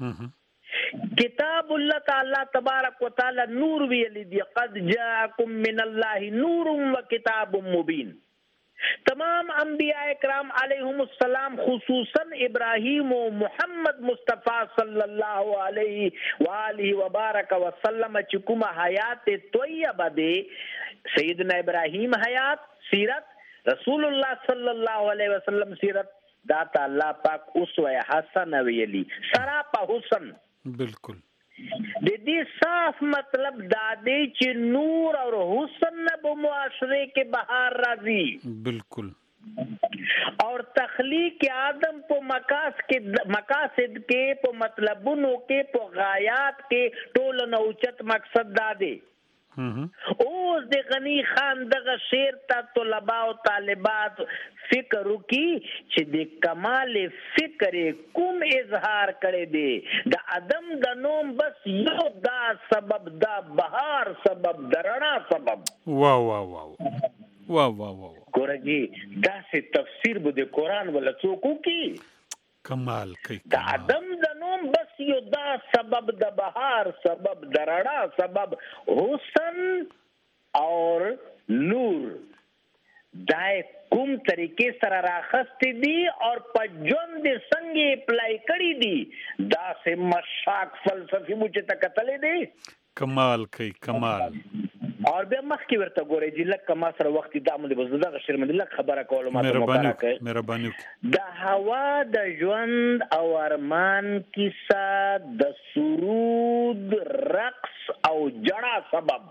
کتاب اللہ تعالی تبارک و تعالی نور ویلی دي قد جاءکم من الله نور وکتاب مبین. تمام انبیاء کرام علیہم السلام خصوصا ابراہیم و محمد مصطفیٰ صلی اللہ علیہ وآلہ وبارک وسلم چکم حیات طیبہ دے سیدنا ابراہیم حیات سیرت رسول اللہ صلی اللہ علیہ وسلم سیرت داتا اللہ پاک اسوہ حسن ویلی سراپا حسن. بالکل د دې صاف مطلب دا دی چې نور اور حسن به معاشره کې بهار راځي. بالکل اور تخلیق آدم په مقاصد کې په مطلبونو کې په غایات کې ټول نو اوچت مقصد دا دی. اوس د غنی خان دغه شعر ته طلباء او طالبات فکر وکي چې د کمال فکر کوم اظهار کړي دي د ادم د نوم بس یو دا سبب دا بهار سبب درنا سبب. واو واو واو واو واو واو ګورګي دا سه تفسیر به د قران ولا څوک کی کمال کوي. د ادم د نوم بس یو دا سبب د بهار سبب درنا سبب حسن اور نور دای کوم طریقې سره راخستې دي او په ژوند څنګه اپلای کړی دي دا سه مشاق فلسفي مو چې تکتلې دي کمال کوي کمال اور به مخکې ورته ګورې چې لکه ما سره وخت دا مې بس دغه شرمنده لکه خبره کولم مهرباني د هوا د ژوند او ارمان کیسه د سرود رقص او جړا سبب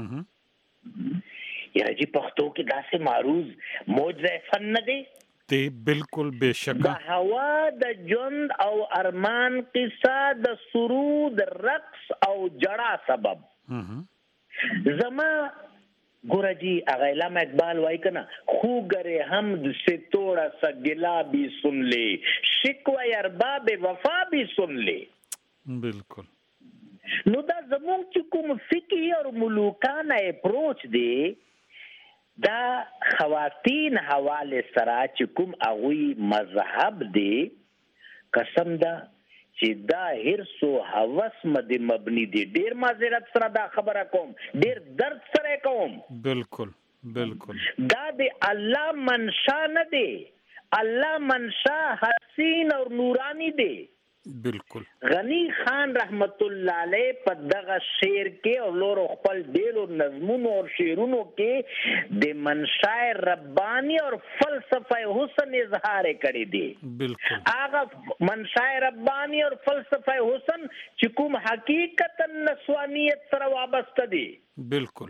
یا جی پښتو کې داسې معروض موج فن نه دی ته بالکل بشک د هوا د ژوند او ارمان کیسه د سرود رقص او جړا سبب زما ګورجی اغه علامه اقبال وای کنا خو گره حمد سے توڑا سا گلا بھی سن لے شکوہ ارباب وفا بھی سن لے بالکل نو دا زمون چې کوم فقهي او ملوکانه اپروچ دی دا خواتین حواله سره چې کوم اغوی مذهب دی قسم دا چې دا هرڅ او هوس مبني دي ډیر معذرت سره دا خبره کوم ډیر درد سره کوم بالکل دا د الله منشا نه دی الله منشا حسین او نورانی دی بالکل غنی خان رحمت الله علیه په دغه شعر کې او لور خپل ډیرو نظمونو او شعرونو کې د منشا ربانی او فلسفه حسن اظهار کړی دی بالکل هغه منشا ربانی او فلسفه حسن چې کوم حقیقتا نسوانیت سره وابسته دی بالکل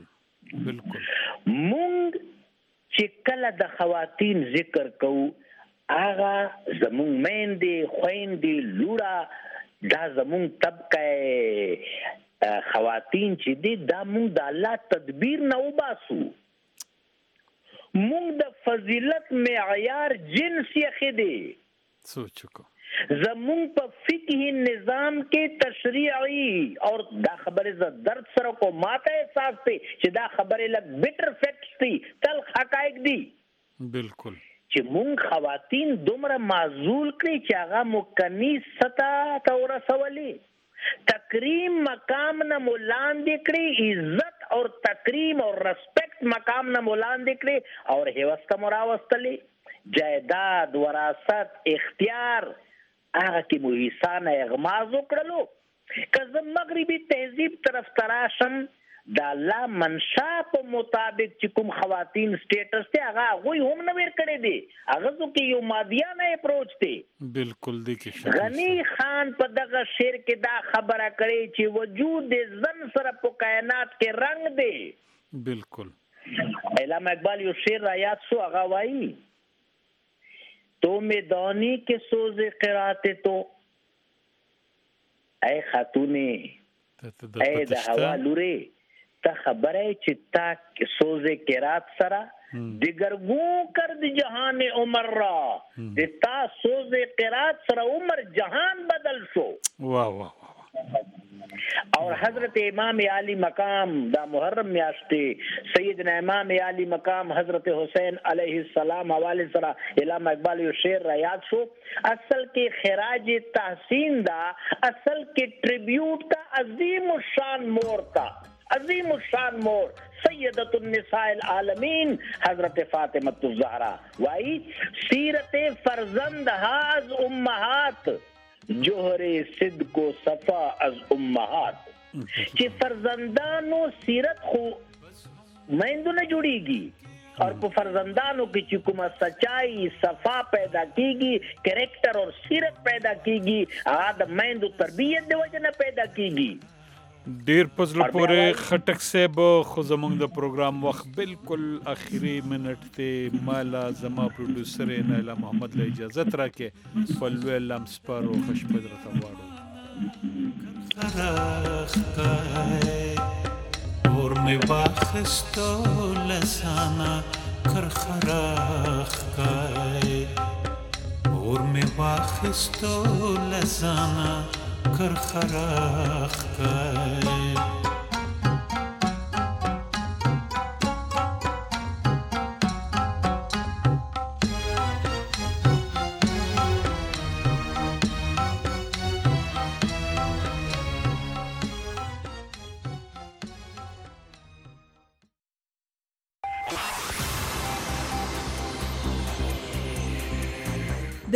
مونږ چې کله د خواتین ذکر کوو آغا زمون میندې خويندې لوړه دا زمون طبقه خواتین چې دي دا مونږ د الله تدبیر نه وباسو مونږ د فضیلت معیار جنس یې خدي سوچو زمون په فقهي نظام کې تشریعي اور دا خبره ز درد سره کو ماته احساس ته چې دا خبره لګ بیٹر فیکټس دي تل حقایق دي بالکل چې مونږ خواتین دومره معزول کړی چې هغه مکنی ستا تور سوالي تکریم مقام نه ملاندې کړی عزت او تکریم او ریسپیکټ مقام نه ملاندې کړی او هیوسته مراوستلې جائیداد وراثت اختیار هغه کې مو حسان اغماز وکړلو که مغربي تهذیب طرف تراشم د الله منشا په مطابق چې کوم خواتین سټیټس ته هغه غوي هم نه ور کړی دی هغه څوک یو مادیانه اپروچ دی بالکل دی کې غنی خان په دغه شعر کې دا خبره کړي چې وجود زن سره په کائنات کې رنگ دی بالکل علامه اقبال یو شعر را یاد شو هغه وایي تو میدانی کے سوز قرات تو اے خاتونی اے د هوا لوري ته خبره چې تا سوز قرات سره دګرګو کر د جهان عمر را د تا سوز قرات سره عمر جهان بدل شو واہ واہ اور حضرت امام علی مقام دا محرم میاشتې سیدنا امام علی مقام حضرت حسین علیہ السلام حواله سره علامه اقبال یو شعر را یاد شو اصل کې خراج تحسین دا اصل کې ټریبیوٹ کا عظیم الشان مور کا عظیم الشان مور سیدۃ النساء العالمین حضرت فاطمہ الزہرا وائی سیرت فرزند ہاز امہات جوہر صدق و صفا از امہات چې فرزندانو سیرت خو میندو نه جوړیږي اور په فرزندانو کې چې کومه سچائی صفا پیدا کیږي کریکٹر اور سیرت پیدا کیږي هغه د میندو تربیت د وجه نه پیدا کیږي ډیر پزله پورې خټک صاحب خو زمونږ د پروګرام وخت بالکل اخیری منټ ته مالا زما پروډوسر نایلا محمد له اجازه راکې فلوی لمس پرو خوشپد راته واړو اور می واخستو لسانا کرخراخ کای اور می واخستو لسانا کرخراخ کای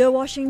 د واشنگټن